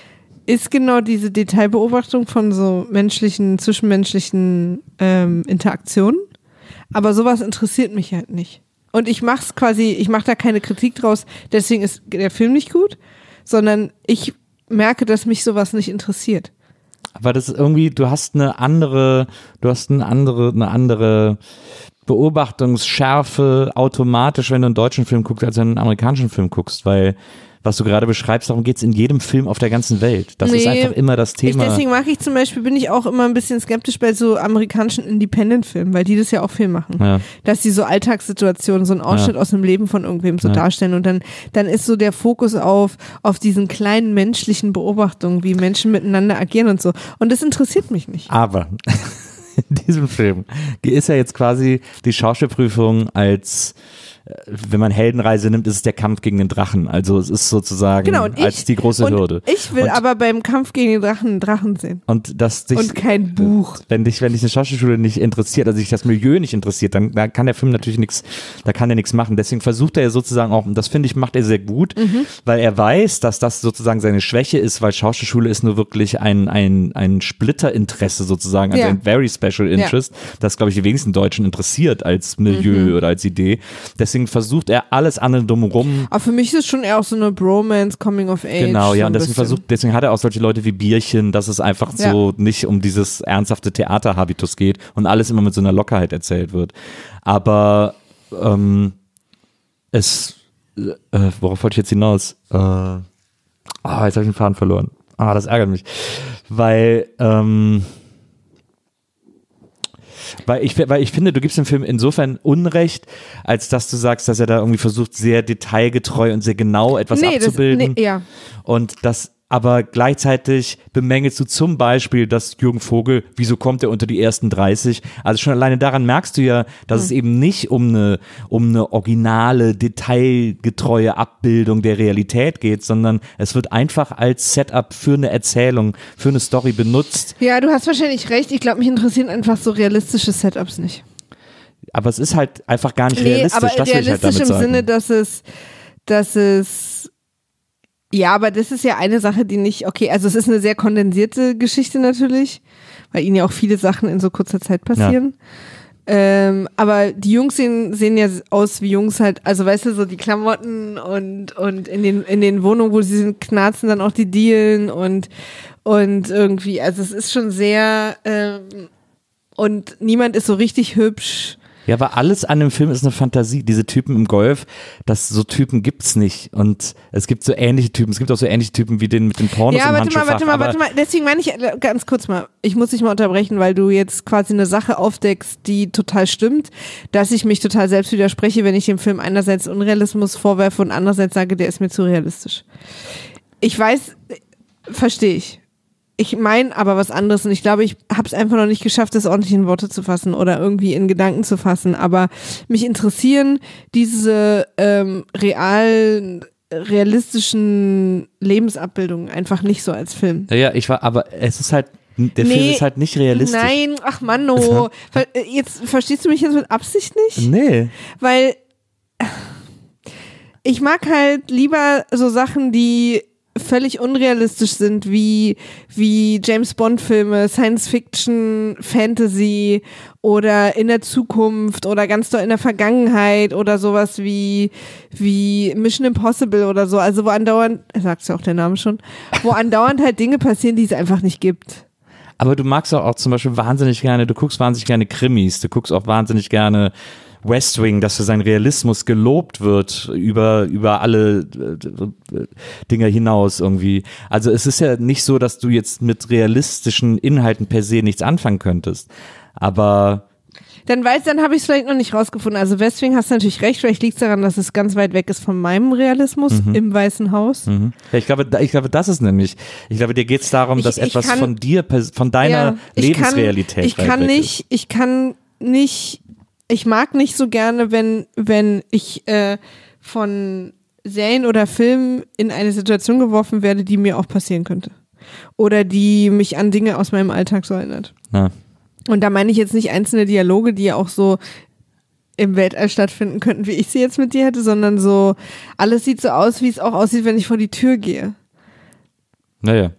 ist genau diese Detailbeobachtung von so menschlichen, zwischenmenschlichen ähm, Interaktionen. Aber sowas interessiert mich halt nicht. Und ich mach's quasi, ich mache da keine Kritik draus, deswegen ist der Film nicht gut, sondern ich merke, dass mich sowas nicht interessiert. Aber das ist irgendwie, du hast eine andere, du hast eine andere, eine andere Beobachtungsschärfe automatisch, wenn du einen deutschen Film guckst, als wenn du einen amerikanischen Film guckst, weil was du gerade beschreibst, darum geht es in jedem Film auf der ganzen Welt. Das nee, ist einfach immer das Thema. Ich, deswegen mache ich zum Beispiel, bin ich auch immer ein bisschen skeptisch bei so amerikanischen Independent-Filmen, weil die das ja auch viel machen. Ja. Dass die so Alltagssituationen, so einen Ausschnitt ja. aus dem Leben von irgendwem so ja. darstellen und dann, dann ist so der Fokus auf, auf diesen kleinen menschlichen Beobachtungen, wie Menschen miteinander agieren und so. Und das interessiert mich nicht. Aber in diesem Film ist ja jetzt quasi die Schauspielprüfung als wenn man Heldenreise nimmt, ist es der Kampf gegen den Drachen. Also es ist sozusagen genau, ich, als die große und Hürde. Ich will und, aber beim Kampf gegen den Drachen einen Drachen sehen. Und, das dich, und kein Buch. Wenn dich, wenn dich eine Schauspielschule nicht interessiert, also dich das Milieu nicht interessiert, dann da kann der Film natürlich nichts, da kann er nichts machen. Deswegen versucht er sozusagen auch, und das finde ich, macht er sehr gut, mhm. weil er weiß, dass das sozusagen seine Schwäche ist, weil Schauspielschule ist nur wirklich ein, ein, ein Splitterinteresse sozusagen, also ja. ein very special interest, ja. das, glaube ich, die wenigsten Deutschen interessiert als Milieu mhm. oder als Idee. Deswegen versucht er alles andere drumherum. Aber für mich ist es schon eher auch so eine Bromance, Coming of Age. Genau, ja, so und deswegen versucht, deswegen hat er auch solche Leute wie Bierchen, dass es einfach ja. so nicht um dieses ernsthafte Theaterhabitus geht und alles immer mit so einer Lockerheit erzählt wird. Aber ähm, es, äh, worauf wollte ich jetzt hinaus? Äh, oh, jetzt habe ich den Faden verloren. Ah, das ärgert mich. Weil, ähm, Weil ich, weil ich finde, du gibst dem Film insofern Unrecht, als dass du sagst, dass er da irgendwie versucht, sehr detailgetreu und sehr genau etwas nee, abzubilden. Das, nee, ja. Und das aber gleichzeitig bemängelst du zum Beispiel, dass Jürgen Vogel, wieso kommt er unter die ersten dreißig? Also schon alleine daran merkst du ja, dass mhm. es eben nicht um eine, um eine originale, detailgetreue Abbildung der Realität geht, sondern es wird einfach als Setup für eine Erzählung, für eine Story benutzt. Ja, du hast wahrscheinlich recht. Ich glaube, mich interessieren einfach so realistische Setups nicht. Aber es ist halt einfach gar nicht nee, realistisch. Aber das realistisch will ich halt damit im sagen. Sinne, dass es, dass es ja, aber das ist ja eine Sache, die nicht, okay, also es ist eine sehr kondensierte Geschichte natürlich, weil ihnen ja auch viele Sachen in so kurzer Zeit passieren. Ja. Ähm, aber die Jungs sehen, sehen ja aus wie Jungs halt, also weißt du, so die Klamotten und, und in den, in den Wohnungen, wo sie sind, knarzen dann auch die Dielen und, und irgendwie, also es ist schon sehr, ähm, und niemand ist so richtig hübsch. Ja, aber alles an dem Film ist eine Fantasie. Diese Typen im Golf, das so Typen gibt's nicht. Und es gibt so ähnliche Typen. Es gibt auch so ähnliche Typen wie den mit den Pornos ja, im Handschuhfach. Ja, warte mal, warte mal, warte mal. Deswegen meine ich ganz kurz mal, ich muss dich mal unterbrechen, weil du jetzt quasi eine Sache aufdeckst, die total stimmt, dass ich mich total selbst widerspreche, wenn ich dem Film einerseits Unrealismus vorwerfe und andererseits sage, der ist mir zu realistisch. Ich weiß, verstehe ich. Ich meine aber was anderes und ich glaube, ich habe es einfach noch nicht geschafft, das ordentlich in Worte zu fassen oder irgendwie in Gedanken zu fassen. Aber mich interessieren diese ähm, real, realistischen Lebensabbildungen einfach nicht so als Film. Ja, ja, ich war, aber es ist halt, der nee, Film ist halt nicht realistisch. Nein, ach Manno, jetzt verstehst du mich jetzt mit Absicht nicht? Nee. Weil ich mag halt lieber so Sachen, die völlig unrealistisch sind, wie, wie James-Bond-Filme, Science-Fiction, Fantasy oder in der Zukunft oder ganz doll in der Vergangenheit oder sowas wie, wie Mission Impossible oder so, also wo andauernd, sagst ja auch der Name schon, wo andauernd halt Dinge passieren, die es einfach nicht gibt. Aber du magst auch, auch zum Beispiel wahnsinnig gerne, du guckst wahnsinnig gerne Krimis, du guckst auch wahnsinnig gerne West Wing, dass für seinen Realismus gelobt wird über, über alle äh, Dinge hinaus irgendwie. Also es ist ja nicht so, dass du jetzt mit realistischen Inhalten per se nichts anfangen könntest. Aber Dann weiß, dann habe ich es vielleicht noch nicht rausgefunden. Also West Wing hast du natürlich recht, vielleicht liegt es daran, dass es ganz weit weg ist von meinem Realismus mhm. im Weißen Haus. Mhm. Ja, ich glaube, ich glaube, das ist nämlich, ich glaube, dir geht es darum, ich, dass ich etwas kann, von dir, von deiner ja, Lebensrealität ich kann, ich kann nicht, ist. ich kann nicht Ich mag nicht so gerne, wenn, wenn ich äh, von Serien oder Filmen in eine Situation geworfen werde, die mir auch passieren könnte. Oder die mich an Dinge aus meinem Alltag so erinnert. Ja. Und da meine ich jetzt nicht einzelne Dialoge, die ja auch so im Weltall stattfinden könnten, wie ich sie jetzt mit dir hätte, sondern so, alles sieht so aus, wie es auch aussieht, wenn ich vor die Tür gehe. Naja.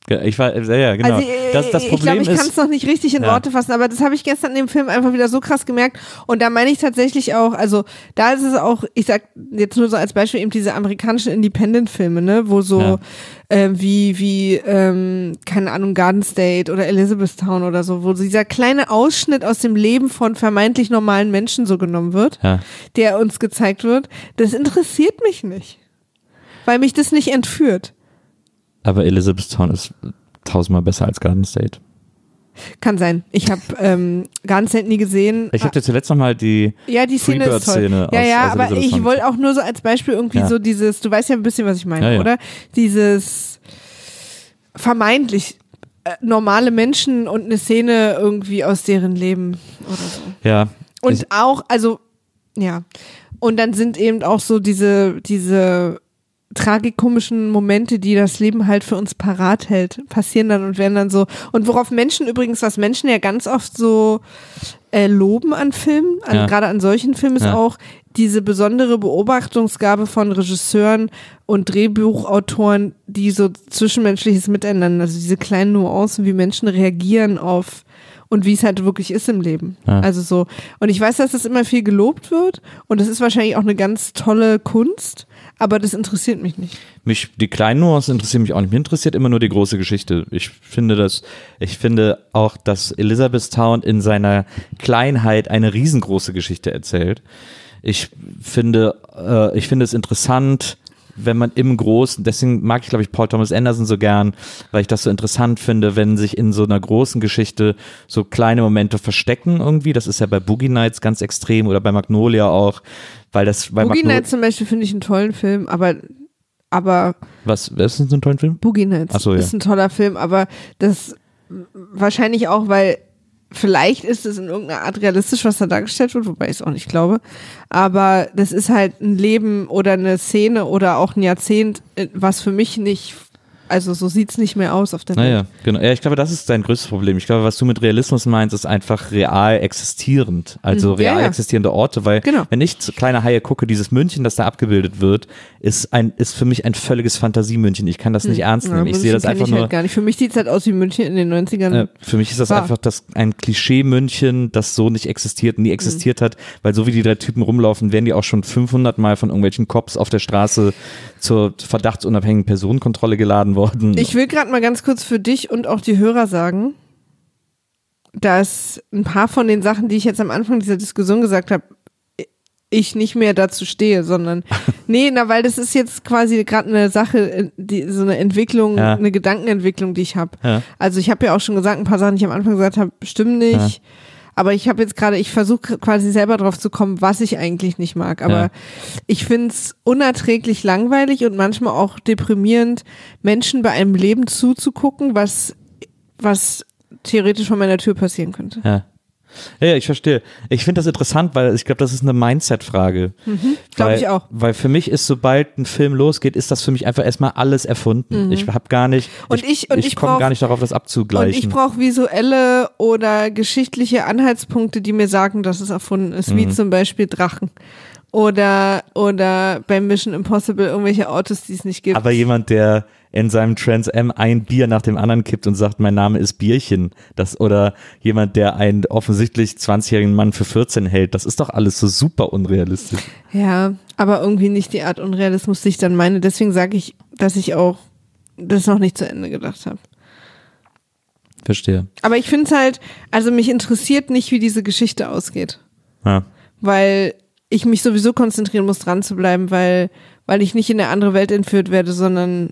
Ich war, ja, ja genau. Also, das, das Problem ich glaube, ich ist, kann es noch nicht richtig in ja. Worte fassen, aber das habe ich gestern in dem Film einfach wieder so krass gemerkt. Und da meine ich tatsächlich auch, also da ist es auch, ich sag jetzt nur so als Beispiel eben diese amerikanischen Independent-Filme, ne, wo so ja. äh, wie, wie, ähm, keine Ahnung, Garden State oder Elizabethtown oder so, wo dieser kleine Ausschnitt aus dem Leben von vermeintlich normalen Menschen so genommen wird, ja. der uns gezeigt wird, das interessiert mich nicht. Weil mich das nicht entführt. Aber Elizabethtown ist tausendmal besser als Garden State. Kann sein. Ich habe ähm, Garden State nie gesehen. Ich habe dir zuletzt nochmal die, ja, die Szene ist toll. Szene Ja, aus, ja, aus aber ich wollte auch nur so als Beispiel irgendwie ja. so dieses, du weißt ja ein bisschen, was ich meine, ja, ja. oder? Dieses vermeintlich äh, normale Menschen und eine Szene irgendwie aus deren Leben oder so. Ja. Und ich, auch, also, ja. Und dann sind eben auch so diese, diese tragikomischen Momente, die das Leben halt für uns parat hält, passieren dann und werden dann so, und worauf Menschen übrigens, was Menschen ja ganz oft so äh, loben an Filmen, an, ja. gerade an solchen Filmen ist ja. auch diese besondere Beobachtungsgabe von Regisseuren und Drehbuchautoren, die so zwischenmenschliches Miteinander, also diese kleinen Nuancen, wie Menschen reagieren auf und wie es halt wirklich ist im Leben. Ja. Also so. Und ich weiß, dass das immer viel gelobt wird und das ist wahrscheinlich auch eine ganz tolle Kunst, aber das interessiert mich nicht. Mich, die kleinen Nuancen interessieren mich auch nicht. Mich interessiert immer nur die große Geschichte. Ich finde das, ich finde auch, dass Elizabethtown in seiner Kleinheit eine riesengroße Geschichte erzählt. Ich finde, äh, ich finde es interessant, wenn man im Großen, deswegen mag ich, glaube ich, Paul Thomas Anderson so gern, weil ich das so interessant finde, wenn sich in so einer großen Geschichte so kleine Momente verstecken irgendwie. Das ist ja bei Boogie Nights ganz extrem oder bei Magnolia auch, weil das bei Boogie Magno- Nights zum Beispiel finde ich einen tollen Film, aber aber Was, was ist denn so ein toller Film? Boogie Nights Ach so, ja. ist ein toller Film, aber das wahrscheinlich auch, weil vielleicht ist es in irgendeiner Art realistisch, was da dargestellt wird, wobei ich es auch nicht glaube. Aber das ist halt ein Leben oder eine Szene oder auch ein Jahrzehnt, was für mich nicht, also so sieht's nicht mehr aus auf der Welt. Naja, genau. Ja, ich glaube, das ist dein größtes Problem. Ich glaube, was du mit Realismus meinst, ist einfach real existierend. Also Mhm. real Ja, ja. existierende Orte, weil Genau. wenn ich zu Kleine Haie gucke, dieses München, das da abgebildet wird, ist ein, ist für mich ein völliges Fantasiemünchen. Ich kann das nicht ernst nehmen. Ja, Ich sehe das kenn einfach ich nur. Halt gar nicht. Für mich sieht's halt aus wie München in den neunzigern. Äh, für mich ist das War. einfach das, ein Klischee-München, das so nicht existiert, nie existiert Mhm. hat, weil so wie die drei Typen rumlaufen, werden die auch schon fünfhundert Mal von irgendwelchen Cops auf der Straße zur verdachtsunabhängigen Personenkontrolle geladen worden. Ich will gerade mal ganz kurz für dich und auch die Hörer sagen, dass ein paar von den Sachen, die ich jetzt am Anfang dieser Diskussion gesagt habe, ich nicht mehr dazu stehe, sondern nee, na, weil das ist jetzt quasi gerade eine Sache, die, so eine Entwicklung, Ja. eine Gedankenentwicklung, die ich habe. Ja. Also ich habe ja auch schon gesagt, ein paar Sachen, die ich am Anfang gesagt habe, stimmen nicht. Ja. Aber ich habe jetzt gerade, ich versuche quasi selber drauf zu kommen, was ich eigentlich nicht mag. Aber Ja. ich finde es unerträglich langweilig und manchmal auch deprimierend, Menschen bei einem Leben zuzugucken, was, was theoretisch vor meiner Tür passieren könnte. Ja. Ja, ich verstehe. Ich finde das interessant, weil ich glaube, das ist eine Mindset-Frage. Mhm, glaube Weil- ich auch. Weil für mich ist, sobald ein Film losgeht, ist das für mich einfach erstmal alles erfunden. Ich habe gar nicht, Und ich- und ich komme brauch- gar nicht darauf, das Und abzugleichen. ich brauche visuelle oder geschichtliche Anhaltspunkte, die mir sagen, dass es erfunden ist, Mhm. wie zum Beispiel Drachen. Oder, oder bei Mission Impossible irgendwelche Autos, die es nicht gibt. Aber jemand, der in seinem Trans Am ein Bier nach dem anderen kippt und sagt, mein Name ist Bierchen, das, oder jemand, der einen offensichtlich zwanzigjährigen Mann für vierzehn hält, das ist doch alles so super unrealistisch. Ja, aber irgendwie nicht die Art Unrealismus, die ich dann meine. Deswegen sage ich, dass ich auch das noch nicht zu Ende gedacht habe. Verstehe. Aber ich finde es halt, also mich interessiert nicht, wie diese Geschichte ausgeht. Ja. Weil ich mich sowieso konzentrieren muss, dran zu bleiben, weil, weil ich nicht in eine andere Welt entführt werde, sondern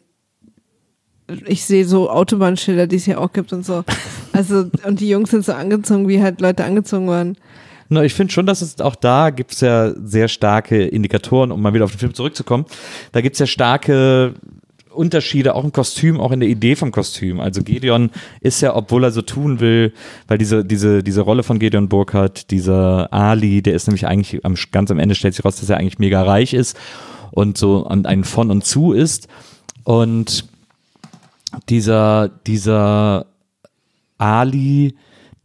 ich sehe so Autobahnschilder, die es hier auch gibt und so. Also, und die Jungs sind so angezogen, wie halt Leute angezogen waren. Na, ich finde schon, dass es auch da gibt es ja sehr starke Indikatoren, um mal wieder auf den Film zurückzukommen. Da gibt es ja starke Unterschiede, auch im Kostüm, auch in der Idee vom Kostüm. Also Gedeon ist ja, obwohl er so tun will, weil diese, diese, diese Rolle von Gedeon Burkhardt, dieser Ali, der ist nämlich eigentlich, am, ganz am Ende stellt sich raus, dass er eigentlich mega reich ist und so an ein von und zu ist. Und dieser, dieser Ali,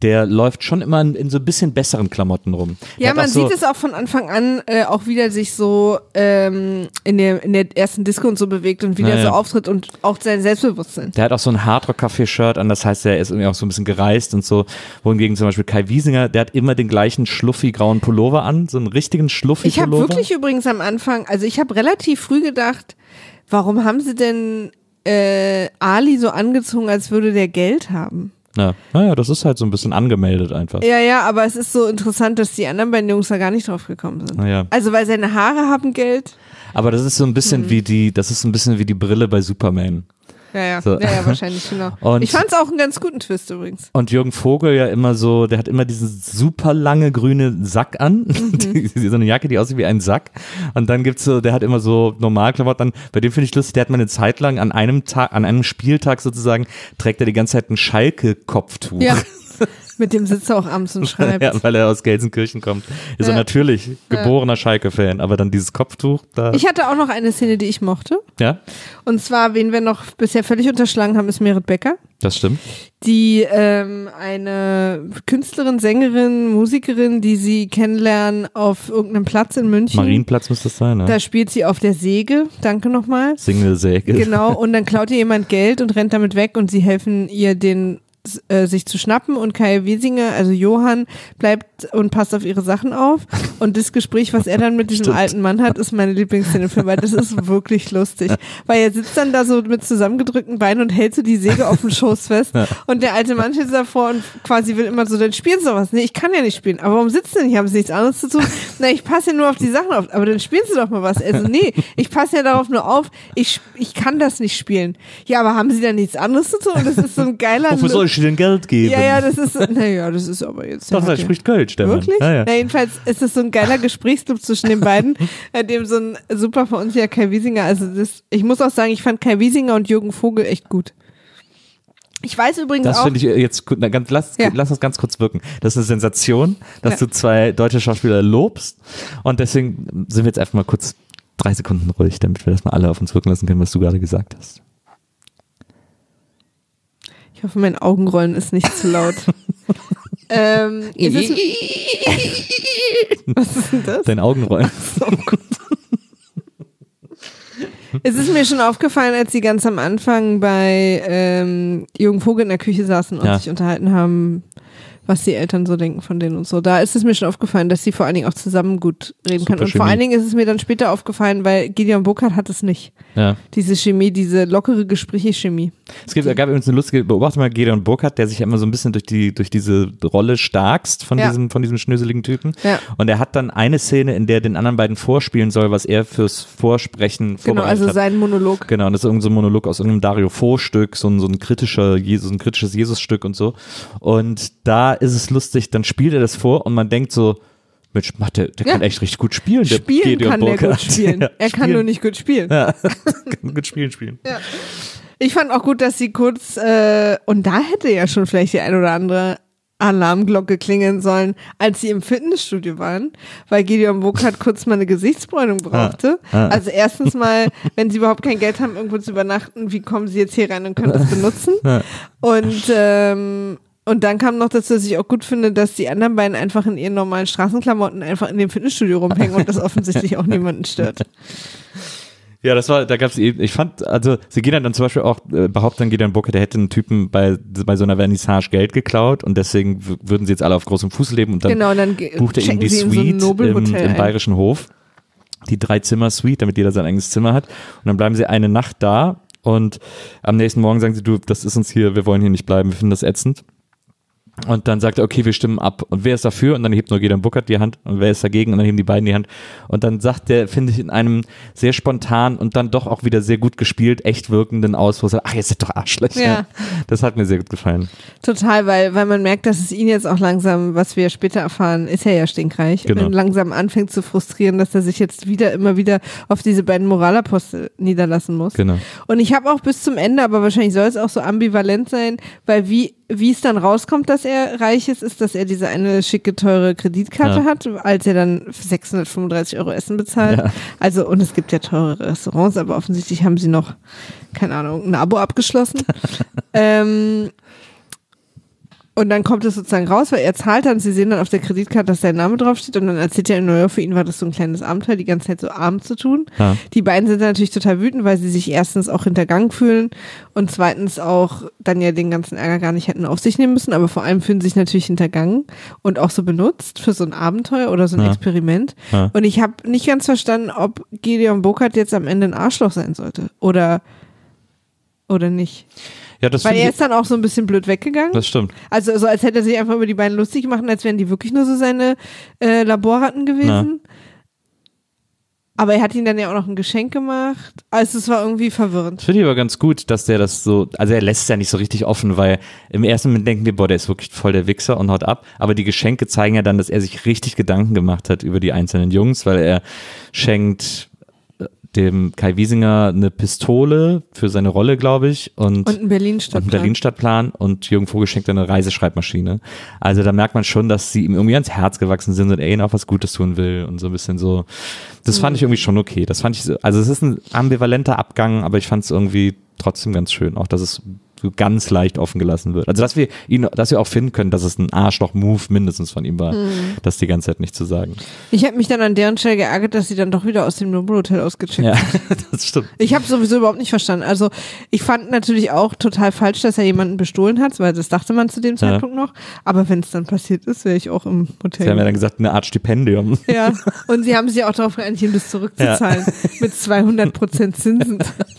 der läuft schon immer in, in so ein bisschen besseren Klamotten rum. Der Ja, man so, sieht es auch von Anfang an, äh, auch wie der sich so ähm, in, der, in der ersten Disco und so bewegt und wie der naja. so auftritt und auch sein Selbstbewusstsein. Der hat auch so ein Hardrock-Café-Shirt an, das heißt, er ist irgendwie auch so ein bisschen gereist und so. Wohingegen zum Beispiel Kai Wiesinger, der hat immer den gleichen schluffi-grauen Pullover an, so einen richtigen Schluffi-Pullover. Ich habe wirklich übrigens am Anfang, also ich habe relativ früh gedacht, warum haben sie denn äh, Ali so angezogen, als würde der Geld haben? Ja, naja, das ist halt so ein bisschen angemeldet einfach. Ja, ja, aber es ist so interessant, dass die anderen beiden Jungs da gar nicht drauf gekommen sind. Naja. Also weil seine Haare haben Geld. Aber das ist so ein bisschen Mhm. wie die, das ist ein bisschen wie die Brille bei Superman. Ja, ja, So. ja, ja, wahrscheinlich, genau. Und- Ich fand es auch einen ganz guten Twist übrigens. Und Jürgen Vogel ja immer so, der hat immer diesen super lange grüne Sack an, Mhm. die, so eine Jacke, die aussieht wie ein Sack. Und dann gibt's so, der hat immer so Normalklamotten. Bei dem finde ich lustig, der hat mal eine Zeit lang an einem Tag, an einem Spieltag sozusagen, trägt er die ganze Zeit ein Schalke-Kopftuch. Ja, mit dem sitzt er auch abends und schreibt. Ja, weil er aus Gelsenkirchen kommt. Ist er Ja. natürlich geborener Schalke-Fan, aber dann dieses Kopftuch da. Ich hatte auch noch eine Szene, die ich mochte. Ja, Und zwar, wen wir noch bisher völlig unterschlagen haben, ist Merit Becker, das stimmt. die ähm, eine Künstlerin, Sängerin, Musikerin, die sie kennenlernen auf irgendeinem Platz in München. Marienplatz muss das sein, ne? Da spielt sie auf der Säge. Danke nochmal. Single-Säge. Genau, und dann klaut ihr jemand Geld und rennt damit weg und sie helfen ihr, den äh, sich zu schnappen, und Kai Wiesinger, also Johann, bleibt und passt auf ihre Sachen auf, und das Gespräch, was er dann mit diesem Stimmt. alten Mann hat, ist meine Lieblingsszene im Film, weil das ist wirklich lustig, weil er sitzt dann da so mit zusammengedrückten Beinen und hält so die Säge auf dem Schoß fest, und der alte Mann steht davor und quasi will immer so, dann spielst du was. Nee, ich kann ja nicht spielen. Aber warum sitzt du nicht? Haben sie nichts anderes zu tun? Na, ich passe ja nur auf die Sachen auf. Aber dann spielst du doch mal was. Also nee, ich passe ja darauf nur auf. Ich, ich kann das nicht spielen. Ja, aber haben sie dann nichts anderes zu tun? Und das ist so ein geiler... Wofür soll ich dir denn Geld geben? Ja, ja, das ist, naja, das ist aber jetzt... Doch, ja, er spricht Kölsch, der Wirklich? Mann. Ja, ja. Na, jedenfalls ist es so ein geiler Gesprächsclub zwischen den beiden, bei dem so ein super verunsicherer Kai Wiesinger, also das, ich muss auch sagen, ich fand Kai Wiesinger und Jürgen Vogel echt gut. Ich weiß übrigens Das auch... finde ich jetzt, na, ganz, lass, Ja. lass das ganz kurz wirken. Das ist eine Sensation, dass Ja. du zwei deutsche Schauspieler lobst, und deswegen sind wir jetzt einfach mal kurz drei Sekunden ruhig, damit wir das mal alle auf uns wirken lassen können, was du gerade gesagt hast. Ich hoffe, mein Augenrollen ist nicht zu laut. ähm, ist es, was ist denn das? Dein Augenrollen. Es ist mir schon aufgefallen, als sie ganz am Anfang bei ähm, Jürgen Vogel in der Küche saßen und Ja. sich unterhalten haben, was die Eltern so denken von denen und so. Da ist es mir schon aufgefallen, dass sie vor allen Dingen auch zusammen gut reden Super können. Und vor Chemie. allen Dingen ist es mir dann später aufgefallen, weil Gideon Burkhardt hat es nicht. Ja. Diese Chemie, diese lockere Gespräche-Chemie. Es gibt, gab übrigens eine lustige, beobachte mal Gideon Burkhardt, der sich ja immer so ein bisschen durch die, durch diese Rolle starkst von Ja. diesem, von diesem schnöseligen Typen. Ja. Und er hat dann eine Szene, in der er den anderen beiden vorspielen soll, was er fürs Vorsprechen Genau, vorbereitet also hat. sein Monolog. Genau, und das ist irgendein so ein Monolog aus irgendeinem Dario Fo-Stück, so ein, so ein kritischer Jesus, ein kritisches Jesus-Stück und so. Und da ist es lustig, dann spielt er das vor und man denkt so, Mensch, Mann, der, der Ja. kann echt richtig gut spielen. Der Spielen Gideon kann der Burkhardt. gut spielen. Ja, er kann spielen. nur nicht gut spielen. Ja, kann gut spielen, spielen. Ja. Ich fand auch gut, dass sie kurz, äh, und da hätte ja schon vielleicht die ein oder andere Alarmglocke klingeln sollen, als sie im Fitnessstudio waren, weil Gideon Burkhardt kurz mal eine Gesichtsbräunung brauchte. Ah, ah. Also erstens mal, wenn sie überhaupt kein Geld haben, irgendwo zu übernachten, wie kommen sie jetzt hier rein und können das benutzen? Ja. Und ähm, und dann kam noch dazu, dass ich auch gut finde, dass die anderen beiden einfach in ihren normalen Straßenklamotten einfach in dem Fitnessstudio rumhängen und das offensichtlich auch niemanden stört. Ja, das war, da gab's, ich fand, also sie gehen dann zum Beispiel auch, äh, behaupten dann Gideon Burkhardt, der hätte einen Typen bei, bei so einer Vernissage Geld geklaut und deswegen w- würden sie jetzt alle auf großem Fuß leben und dann, Genau, dann ge- bucht er ihm checken die sie in so ein Suite im, Nobelhotel im ein. Bayerischen Hof, die Drei-Zimmer-Suite, damit jeder sein eigenes Zimmer hat, und dann bleiben sie eine Nacht da und am nächsten Morgen sagen sie, du, das ist uns hier, wir wollen hier nicht bleiben, wir finden das ätzend. Und dann sagt er, okay, wir stimmen ab. Und wer ist dafür? Und dann hebt nur Gideon Burkhardt die Hand. Und wer ist dagegen? Und dann heben die beiden die Hand. Und dann sagt der, finde ich, in einem sehr spontan und dann doch auch wieder sehr gut gespielt, echt wirkenden Auswurf, ach, ihr seid doch Arschlöcher. Ja. Das hat mir sehr gut gefallen. Total, weil, weil man merkt, dass es ihn jetzt auch langsam, was wir später erfahren, ist er ja stinkreich, Genau. und langsam anfängt zu frustrieren, dass er sich jetzt wieder, immer wieder auf diese beiden Moralapostel niederlassen muss. Genau. Und ich habe auch bis zum Ende, aber wahrscheinlich soll es auch so ambivalent sein, weil wie wie es dann rauskommt, dass er reich ist, ist, dass er diese eine schicke, teure Kreditkarte Ja. hat, als er dann sechshundertfünfunddreißig Euro Essen bezahlt. Ja. Also, und es gibt ja teure Restaurants, aber offensichtlich haben sie noch, keine Ahnung, ein Abo abgeschlossen. ähm, Und dann kommt es sozusagen raus, weil er zahlt dann, sie sehen dann auf der Kreditkarte, dass sein Name draufsteht und dann erzählt er in New York, für ihn war das so ein kleines Abenteuer, die ganze Zeit so arm zu tun. Ja. Die beiden sind natürlich total wütend, weil sie sich erstens auch hintergangen fühlen und zweitens auch dann ja den ganzen Ärger gar nicht hätten auf sich nehmen müssen, aber vor allem fühlen sie sich natürlich hintergangen und auch so benutzt für so ein Abenteuer oder so ein ja. Experiment. Ja. Und ich habe nicht ganz verstanden, ob Gideon Burkhardt jetzt am Ende ein Arschloch sein sollte oder, oder nicht. Ja, das Weil er ist dann auch so ein bisschen blöd weggegangen. Das stimmt. Also so als hätte er sich einfach über die beiden lustig gemacht, als wären die wirklich nur so seine äh, Laborratten gewesen. Na. Aber er hat ihnen dann ja auch noch ein Geschenk gemacht. Also es war irgendwie verwirrend. Das finde ich aber ganz gut, dass der das so, also er lässt es ja nicht so richtig offen, weil im ersten Moment denken wir, boah, der ist wirklich voll der Wichser und haut ab. Aber die Geschenke zeigen ja dann, dass er sich richtig Gedanken gemacht hat über die einzelnen Jungs, weil er schenkt dem Kai Wiesinger eine Pistole für seine Rolle, glaube ich. Und, und einen Berlin-Stadtplan. Und einen Berlin-Stadtplan und Jürgen Vogel schenkt eine Reiseschreibmaschine. Also da merkt man schon, dass sie ihm irgendwie ans Herz gewachsen sind und er ihnen auch was Gutes tun will und so ein bisschen so. Das fand ich irgendwie schon okay. Das fand ich so, also es ist ein ambivalenter Abgang, aber ich fand es irgendwie trotzdem ganz schön. Auch, dass es so ganz leicht offen gelassen wird. Also dass wir ihn, dass wir auch finden können, dass es ein Arschloch-Move mindestens von ihm war, hm. das die ganze Zeit nicht zu sagen. Ich habe mich dann an deren Stelle geärgert, dass sie dann doch wieder aus dem Nobelhotel ausgecheckt ja, haben. Das stimmt. Ich habe sowieso überhaupt nicht verstanden. Also ich fand natürlich auch total falsch, dass er jemanden bestohlen hat, weil das dachte man zu dem Zeitpunkt ja. noch. Aber wenn es dann passiert ist, wäre ich auch im Hotel. Sie haben ja dann gesagt, eine Art Stipendium. Ja, und sie haben sich auch darauf geeinigt, ihm das zurückzuzahlen ja. mit zweihundert Prozent Zinsen.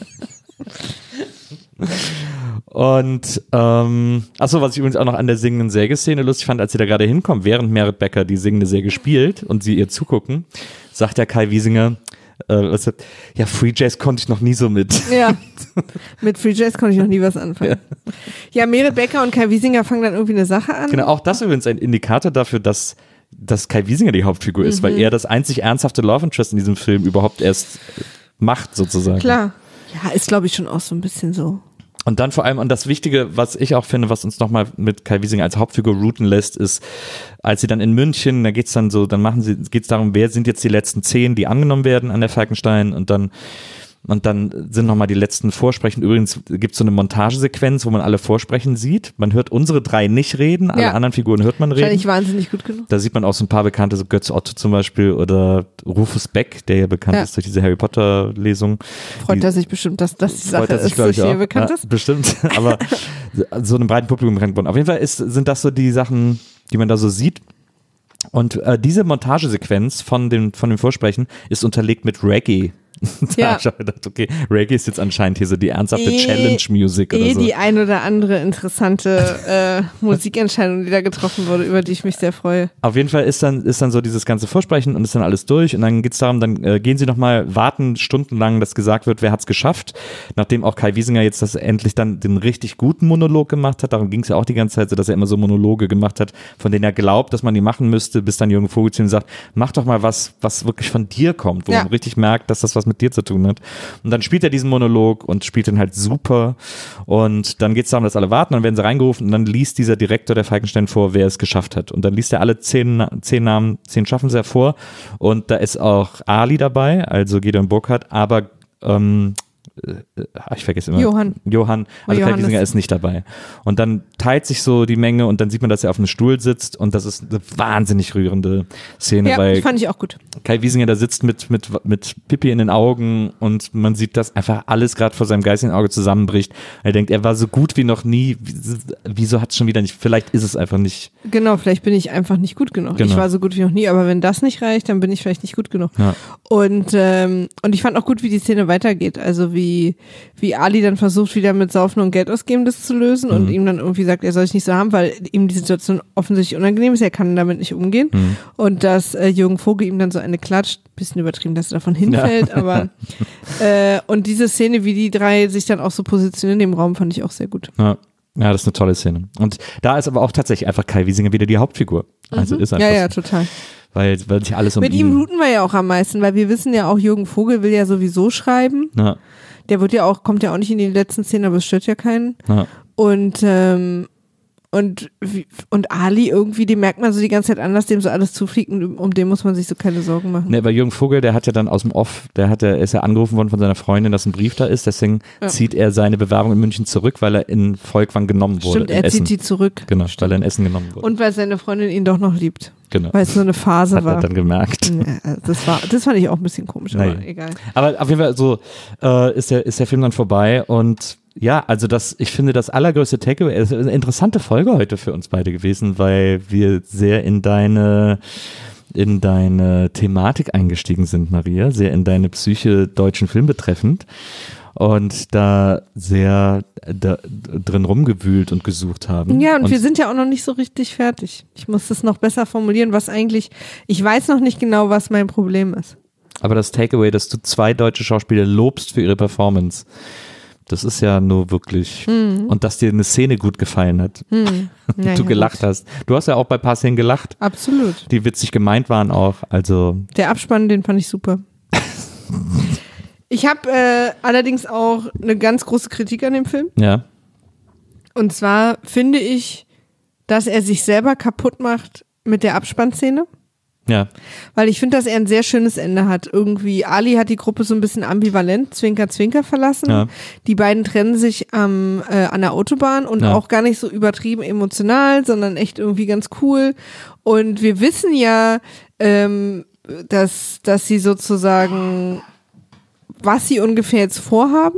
Und ähm, achso, was ich übrigens auch noch an der singenden Sägeszene lustig fand, als sie da gerade hinkommt, während Merit Becker die singende Säge spielt und sie ihr zugucken, sagt der Kai Wiesinger, äh, was, ja, Free Jazz konnte ich noch nie so mit. Ja, mit Free Jazz konnte ich noch nie was anfangen. Ja, ja, Merit Becker und Kai Wiesinger fangen dann irgendwie eine Sache an. Genau, auch das übrigens ein Indikator dafür, dass dass Kai Wiesinger die Hauptfigur ist, mhm. weil er das einzig ernsthafte Love Interest in diesem Film überhaupt erst macht, sozusagen. Klar. Ja, ist glaube ich schon auch so ein bisschen so. Und dann vor allem, und das Wichtige, was ich auch finde, was uns nochmal mit Kai Wiesinger als Hauptfigur routen lässt, ist, als sie dann in München, da geht's dann so, dann machen sie, geht's darum, wer sind jetzt die letzten zehn, die angenommen werden an der Falkenstein und dann Und dann sind nochmal die letzten Vorsprechen. Übrigens gibt es so eine Montagesequenz, wo man alle Vorsprechen sieht. Man hört unsere drei nicht reden, alle ja. anderen Figuren hört man reden. Wahrscheinlich wahnsinnig gut genug. Da sieht man auch so ein paar Bekannte, so Götz Otto zum Beispiel oder Rufus Beck, der ja bekannt ja. ist durch diese Harry Potter Lesung. Freut die, er sich bestimmt, dass das die Sache sich, ist, dass hier bekannt ja, ist? Bestimmt, aber so einem breiten Publikum bekannt worden. Auf jeden Fall ist, sind das so die Sachen, die man da so sieht. Und äh, diese Montagesequenz von dem, von dem Vorsprechen ist unterlegt mit Reggae. Da ja. habe ich auch gedacht, okay, Reggae ist jetzt anscheinend hier so die ernsthafte e, Challenge-Music oder e so. Die ein oder andere interessante äh, Musikentscheidung, die da getroffen wurde, über die ich mich sehr freue. Auf jeden Fall ist dann, ist dann so dieses ganze Vorsprechen und ist dann alles durch und dann geht's darum, dann äh, gehen sie nochmal, warten stundenlang, dass gesagt wird, wer hat's geschafft, nachdem auch Kai Wiesinger jetzt das endlich dann den richtig guten Monolog gemacht hat, darum ging's ja auch die ganze Zeit so, dass er immer so Monologe gemacht hat, von denen er glaubt, dass man die machen müsste, bis dann Jürgen Vogel zu ihm sagt, mach doch mal was, was wirklich von dir kommt, wo ja. man richtig merkt, dass das was mit dir zu tun hat. Und dann spielt er diesen Monolog und spielt ihn halt super und dann geht es darum, dass alle warten, dann werden sie reingerufen und dann liest dieser Direktor der Falkenstein vor, wer es geschafft hat. Und dann liest er alle zehn, zehn Namen, zehn schaffen sie vor und da ist auch Ali dabei, also Gideon Burkhardt, aber ähm, ich vergesse immer. Johann. Johann, also Kai Wiesinger ist nicht dabei. Und dann teilt sich so die Menge und dann sieht man, dass er auf einem Stuhl sitzt und das ist eine wahnsinnig rührende Szene, ja, weil das fand ich auch gut. Kai Wiesinger da sitzt mit, mit, mit Pipi in den Augen und man sieht, dass einfach alles gerade vor seinem geistigen Auge zusammenbricht. Er denkt, er war so gut wie noch nie. Wieso hat es schon wieder nicht? Vielleicht ist es einfach nicht. Genau, vielleicht bin ich einfach nicht gut genug. Genau. Ich war so gut wie noch nie, aber wenn das nicht reicht, dann bin ich vielleicht nicht gut genug. Ja. Und, ähm, und ich fand auch gut, wie die Szene weitergeht. Also wie, wie Ali dann versucht, wieder mit Saufen und Geld ausgeben das zu lösen mhm. und ihm dann irgendwie sagt, er soll sich nicht so haben, weil ihm die Situation offensichtlich unangenehm ist, er kann damit nicht umgehen. Mhm. Und dass äh, Jürgen Vogel ihm dann so eine klatscht, bisschen übertrieben, dass er davon hinfällt, ja. aber äh, und diese Szene, wie die drei sich dann auch so positionieren in dem Raum, fand ich auch sehr gut. Ja. Ja, das ist eine tolle Szene. Und da ist aber auch tatsächlich einfach Kai Wiesinger wieder die Hauptfigur. Also mhm. ist einfach ja, ja, total. Weil, weil sich alles um Mit ihn... ihm routen wir ja auch am meisten, weil wir wissen ja auch, Jürgen Vogel will ja sowieso schreiben. Ja. Der wird ja auch, kommt ja auch nicht in die letzten Szenen, aber es stört ja keinen. Ja. Und, ähm, und, und Ali irgendwie, die merkt man so die ganze Zeit an, dass dem so alles zufliegt und um, um den muss man sich so keine Sorgen machen. Ne, aber Jürgen Vogel, der hat ja dann aus dem Off, der hat ja, ist ja angerufen worden von seiner Freundin, dass ein Brief da ist, deswegen ja. zieht er seine Bewerbung in München zurück, weil er in Volkwang genommen wurde. Stimmt, er zieht die zurück. Genau, weil er in Essen genommen wurde. Und weil seine Freundin ihn doch noch liebt. Genau. Weil es so eine Phase hat war. Hat er dann gemerkt. Ja, das war, das fand ich auch ein bisschen komisch, aber Nein. egal. Aber auf jeden Fall so äh, ist, der, ist der Film dann vorbei und ja, also das, ich finde das allergrößte Takeaway, es ist eine interessante Folge heute für uns beide gewesen, weil wir sehr in deine in deine Thematik eingestiegen sind, Maria, sehr in deine Psyche deutschen Film betreffend und da sehr da, drin rumgewühlt und gesucht haben. Ja, und, und wir sind ja auch noch nicht so richtig fertig. Ich muss das noch besser formulieren, was eigentlich, ich weiß noch nicht genau, was mein Problem ist. Aber das Takeaway, dass du zwei deutsche Schauspieler lobst für ihre Performance, das ist ja nur wirklich, mhm. und dass dir eine Szene gut gefallen hat, mhm. naja, du gelacht gut. hast. Du hast ja auch bei ein paar Szenen gelacht. Absolut. Die witzig gemeint waren auch, also. Der Abspann, den fand ich super. Ich habe äh, allerdings auch eine ganz große Kritik an dem Film. Ja. Und zwar finde ich, dass er sich selber kaputt macht mit der Abspannszene. Ja. Weil ich finde, dass er ein sehr schönes Ende hat. Irgendwie, Ali hat die Gruppe so ein bisschen ambivalent, Zwinker, Zwinker verlassen. Ja. Die beiden trennen sich ähm, äh, an der Autobahn und ja. auch gar nicht so übertrieben emotional, sondern echt irgendwie ganz cool. Und wir wissen ja, ähm, dass, dass sie sozusagen, was sie ungefähr jetzt vorhaben.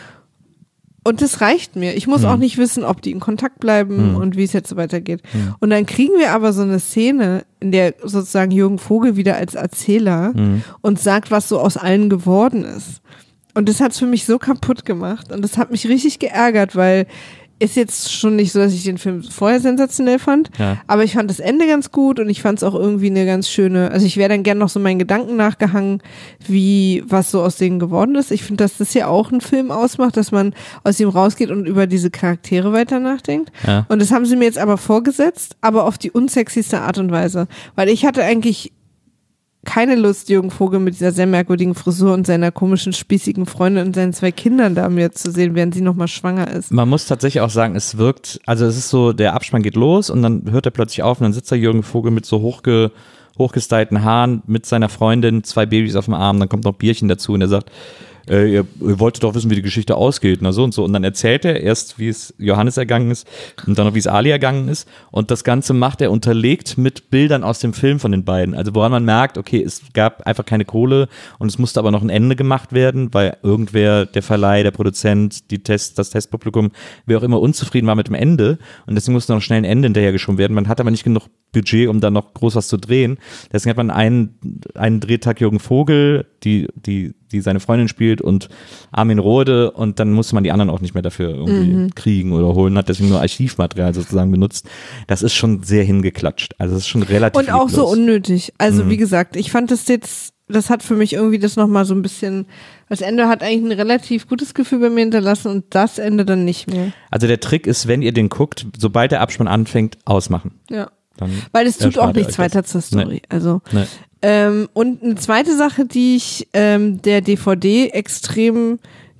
Und das reicht mir. Ich muss mhm. auch nicht wissen, ob die in Kontakt bleiben mhm. und wie es jetzt so weitergeht. Mhm. Und dann kriegen wir aber so eine Szene, in der sozusagen Jürgen Vogel wieder als Erzähler mhm. und sagt, was so aus allen geworden ist. Und das hat's für mich so kaputt gemacht. Und das hat mich richtig geärgert, weil ist jetzt schon nicht so, dass ich den Film vorher sensationell fand, ja. aber ich fand das Ende ganz gut und ich fand es auch irgendwie eine ganz schöne, also ich wäre dann gern noch so meinen Gedanken nachgehangen, wie, was so aus denen geworden ist. Ich finde, dass das ja auch einen Film ausmacht, dass man aus ihm rausgeht und über diese Charaktere weiter nachdenkt. Ja. Und das haben sie mir jetzt aber vorgesetzt, aber auf die unsexyste Art und Weise. Weil ich hatte eigentlich keine Lust, Jürgen Vogel mit dieser sehr merkwürdigen Frisur und seiner komischen, spießigen Freundin und seinen zwei Kindern da mir zu sehen, während sie nochmal schwanger ist. Man muss tatsächlich auch sagen, es wirkt, also es ist so, der Abspann geht los und dann hört er plötzlich auf und dann sitzt da Jürgen Vogel mit so hochge, hochgestylten Haaren mit seiner Freundin, zwei Babys auf dem Arm, dann kommt noch Bierchen dazu und er sagt, Äh, ihr, ihr wolltet doch wissen, wie die Geschichte ausgeht, na so und so. Und dann erzählt er erst, wie es Johannes ergangen ist und dann noch, wie es Ali ergangen ist. Und das Ganze macht er unterlegt mit Bildern aus dem Film von den beiden. Also woran man merkt, okay, es gab einfach keine Kohle und es musste aber noch ein Ende gemacht werden, weil irgendwer, der Verleih, der Produzent, die Test, das Testpublikum, wer auch immer unzufrieden war mit dem Ende. Und deswegen musste noch schnell ein Ende hinterhergeschoben werden. Man hat aber nicht genug Budget, um da noch groß was zu drehen. Deswegen hat man einen, einen Drehtag Jürgen Vogel, die, die, die seine Freundin spielt, und Armin Rohde, und dann musste man die anderen auch nicht mehr dafür irgendwie mhm. kriegen oder holen, hat deswegen nur Archivmaterial sozusagen benutzt. Das ist schon sehr hingeklatscht. Also das ist schon relativ und auch lieblos. So unnötig. Also mhm. wie gesagt, ich fand das jetzt, das hat für mich irgendwie das nochmal so ein bisschen, das Ende hat eigentlich ein relativ gutes Gefühl bei mir hinterlassen und das Ende dann nicht mehr. Also der Trick ist, wenn ihr den guckt, sobald der Abspann anfängt, ausmachen. Ja. Dann weil es tut auch nichts weiter zur Story. Nee. Also nee. Ähm, und eine zweite Sache, die ich ähm, der D V D extrem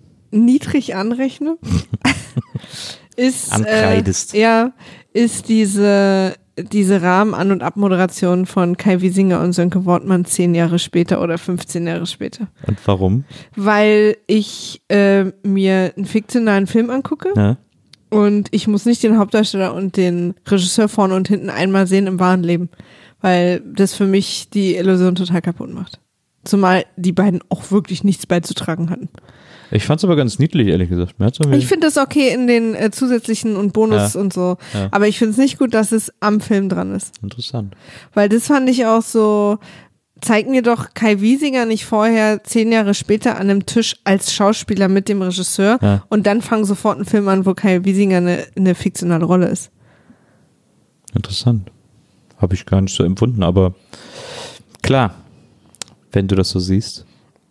niedrig anrechne, ist Ankreidest. Äh, ja, ist diese diese Rahmen-An- und Abmoderation von Kai Wiesinger und Sönke Wortmann zehn Jahre später oder fünfzehn Jahre später. Und warum? Weil ich äh, mir einen fiktionalen Film angucke. Ja. Und ich muss nicht den Hauptdarsteller und den Regisseur vorne und hinten einmal sehen im wahren Leben, weil das für mich die Illusion total kaputt macht. Zumal die beiden auch wirklich nichts beizutragen hatten. Ich fand's aber ganz niedlich, ehrlich gesagt. Ich finde das okay in den äh, zusätzlichen und Bonus ja. und so, ja. aber ich finde es nicht gut, dass es am Film dran ist. Interessant. Weil das fand ich auch so, zeig mir doch Kai Wiesinger nicht vorher zehn Jahre später an einem Tisch als Schauspieler mit dem Regisseur ja. und dann fang sofort einen Film an, wo Kai Wiesinger eine, eine fiktionale Rolle ist. Interessant. Habe ich gar nicht so empfunden, aber klar, wenn du das so siehst.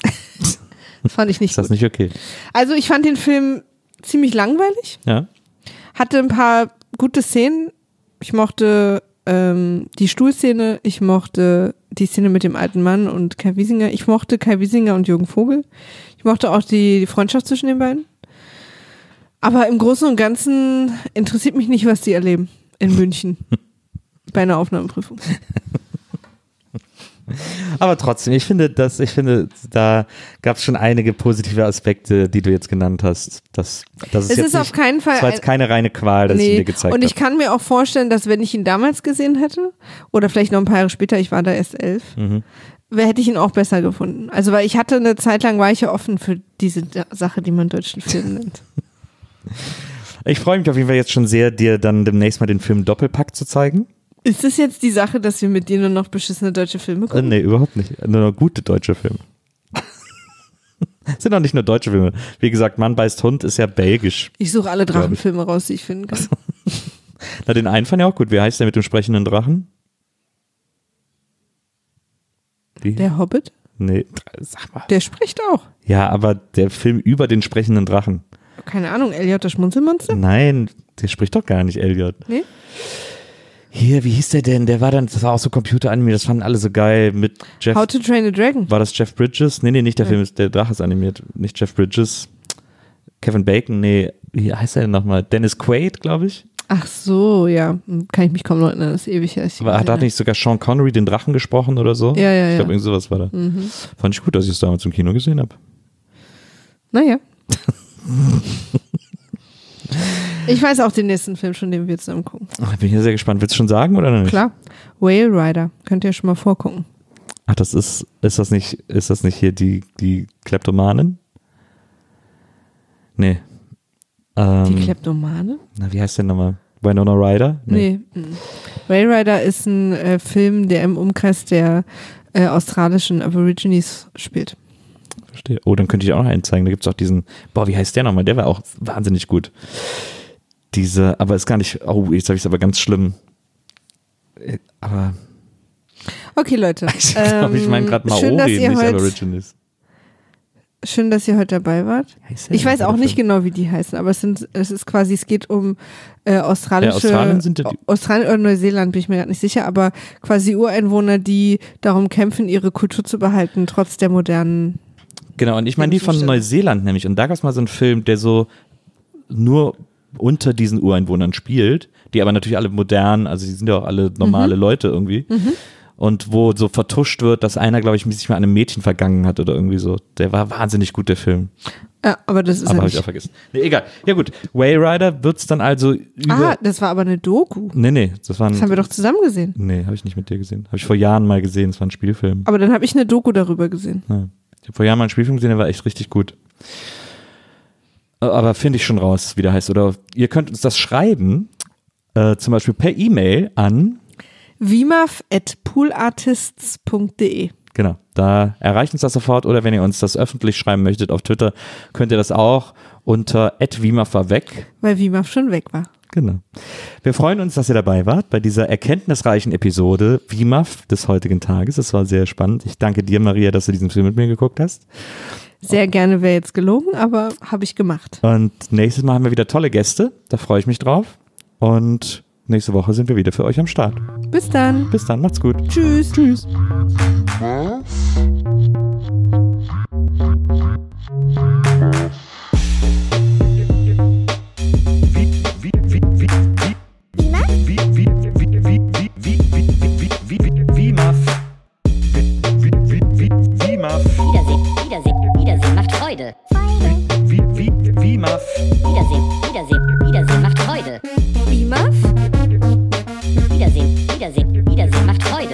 Das fand ich nicht Ist das gut. nicht okay? Also ich fand den Film ziemlich langweilig. Ja. Hatte ein paar gute Szenen. Ich mochte ähm, die Stuhlszene, ich mochte die Szene mit dem alten Mann und Kai Wiesinger. Ich mochte Kai Wiesinger und Jürgen Vogel. Ich mochte auch die, die Freundschaft zwischen den beiden. Aber im Großen und Ganzen interessiert mich nicht, was die erleben. in München bei einer Aufnahmeprüfung. Aber trotzdem, ich finde, dass, ich finde, da gab es schon einige positive Aspekte, die du jetzt genannt hast. Das, das ist es jetzt ist nicht, auf keinen Fall. Das war jetzt keine reine Qual, dass nee. ich ihn dir gezeigt habe. Und ich kann mir auch vorstellen, dass wenn ich ihn damals gesehen hätte, oder vielleicht noch ein paar Jahre später, ich war da erst elf, mhm. hätte ich ihn auch besser gefunden. Also, weil ich hatte eine Zeit lang, war ich ja offen für diese Sache, die man deutschen Film nennt. Ich freue mich auf jeden Fall jetzt schon sehr, dir dann demnächst mal den Film Doppelpack zu zeigen. Ist das jetzt die Sache, dass wir mit dir nur noch beschissene deutsche Filme gucken? Äh, nee, überhaupt nicht. Nur noch gute deutsche Filme. Es sind auch nicht nur deutsche Filme. Wie gesagt, Mann beißt Hund ist ja belgisch. Ich suche alle Drachenfilme raus, die ich finden kann. Na, den einen fand ich auch gut. Wie heißt der mit dem sprechenden Drachen? Wie? Der Hobbit? Nee, sag mal. Der spricht auch. Ja, aber der Film über den sprechenden Drachen. Keine Ahnung, Elliot, das Schmunzelmonster? Nein, der spricht doch gar nicht, Elliot. Nee? Hier, wie hieß der denn? Der war dann, das war auch so Computeranimiert, das fanden alle so geil mit Jeff. How to Train a Dragon. War das Jeff Bridges? Nee, nee, nicht der ja. Film, ist, der Drache ist animiert. Nicht Jeff Bridges. Kevin Bacon, nee, wie heißt der denn nochmal? Dennis Quaid, glaube ich. Ach so, ja. Kann ich mich kaum noch erinnern, das ist ewig her. Aber hat da nicht sogar Sean Connery den Drachen gesprochen oder so? Ja, ja, ja. Ich glaube, irgend sowas war da. Mhm. Fand ich gut, dass ich es damals im Kino gesehen habe. Naja. Ich weiß auch den nächsten Film schon, den wir zusammen gucken. Ach, bin ich ja sehr gespannt. Willst du schon sagen oder nicht? Klar. Whale Rider. Könnt ihr schon mal vorgucken. Ach, das ist, ist das nicht, ist das nicht hier die, die Kleptomanin? Nee. Ähm, die Kleptomanin? Na, wie heißt der nochmal? Winona Ryder? Nee. nee. Whale Rider ist ein äh, Film, der im Umkreis der äh, australischen Aborigines spielt. Verstehe. Oh, dann könnte ich auch noch einen zeigen. Da gibt es auch diesen, boah, wie heißt der nochmal? Der war auch wahnsinnig gut. Diese, aber ist gar nicht, oh, jetzt habe ich es aber ganz schlimm. Aber. Okay, Leute. Ich glaube, ich meine gerade Maori, nicht Aborigines. Schön, dass ihr heute dabei wart. Ich weiß auch nicht genau, wie die heißen, aber es sind, es ist quasi, es geht um äh, australische, ja, Australien sind ja die Australien oder Neuseeland, bin ich mir gerade nicht sicher, aber quasi Ureinwohner, die darum kämpfen, ihre Kultur zu behalten, trotz der modernen. Genau, und ich meine die von Neuseeland nämlich. Und da gab es mal so einen Film, der so nur unter diesen Ureinwohnern spielt, die aber natürlich alle modern, also die sind ja auch alle normale mhm. Leute irgendwie. Mhm. Und wo so vertuscht wird, dass einer, glaube ich, sich mal an einem Mädchen vergangen hat oder irgendwie so. Der war wahnsinnig gut, der Film. Ja, aber das ist aber ja habe ich auch vergessen. Nee, egal. Ja gut, Whale Rider wird's dann also über... Ah, das war aber eine Doku. Nee, nee. Das, war ein, das haben wir doch zusammen gesehen. Nee, habe ich nicht mit dir gesehen. Habe ich vor Jahren mal gesehen, das war ein Spielfilm. Aber dann habe ich eine Doku darüber gesehen. Ja. Ich habe vor Jahren mal einen Spielfilm gesehen, der war echt richtig gut. Aber finde ich schon raus, wie der heißt. Oder ihr könnt uns das schreiben, äh, zum Beispiel per E-Mail an wimaf at poolartists punkt de. Genau, da erreicht uns das sofort. Oder wenn ihr uns das öffentlich schreiben möchtet auf Twitter, könnt ihr das auch unter at wimaf war weg. Weil Wimaf schon weg war. Genau. Wir freuen uns, dass ihr dabei wart bei dieser erkenntnisreichen Episode Wimaf des heutigen Tages. Es war sehr spannend. Ich danke dir, Maria, dass du diesen Film mit mir geguckt hast. Sehr gerne, wäre jetzt gelogen, aber habe ich gemacht. Und nächstes Mal haben wir wieder tolle Gäste. Da freue ich mich drauf. Und nächste Woche sind wir wieder für euch am Start. Bis dann. Bis dann, macht's gut. Tschüss. Tschüss.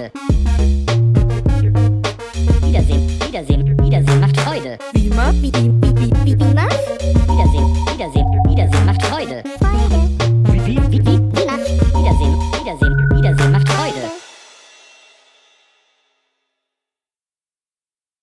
Wiedersehen, Wiedersehen macht Freude. Wimaf,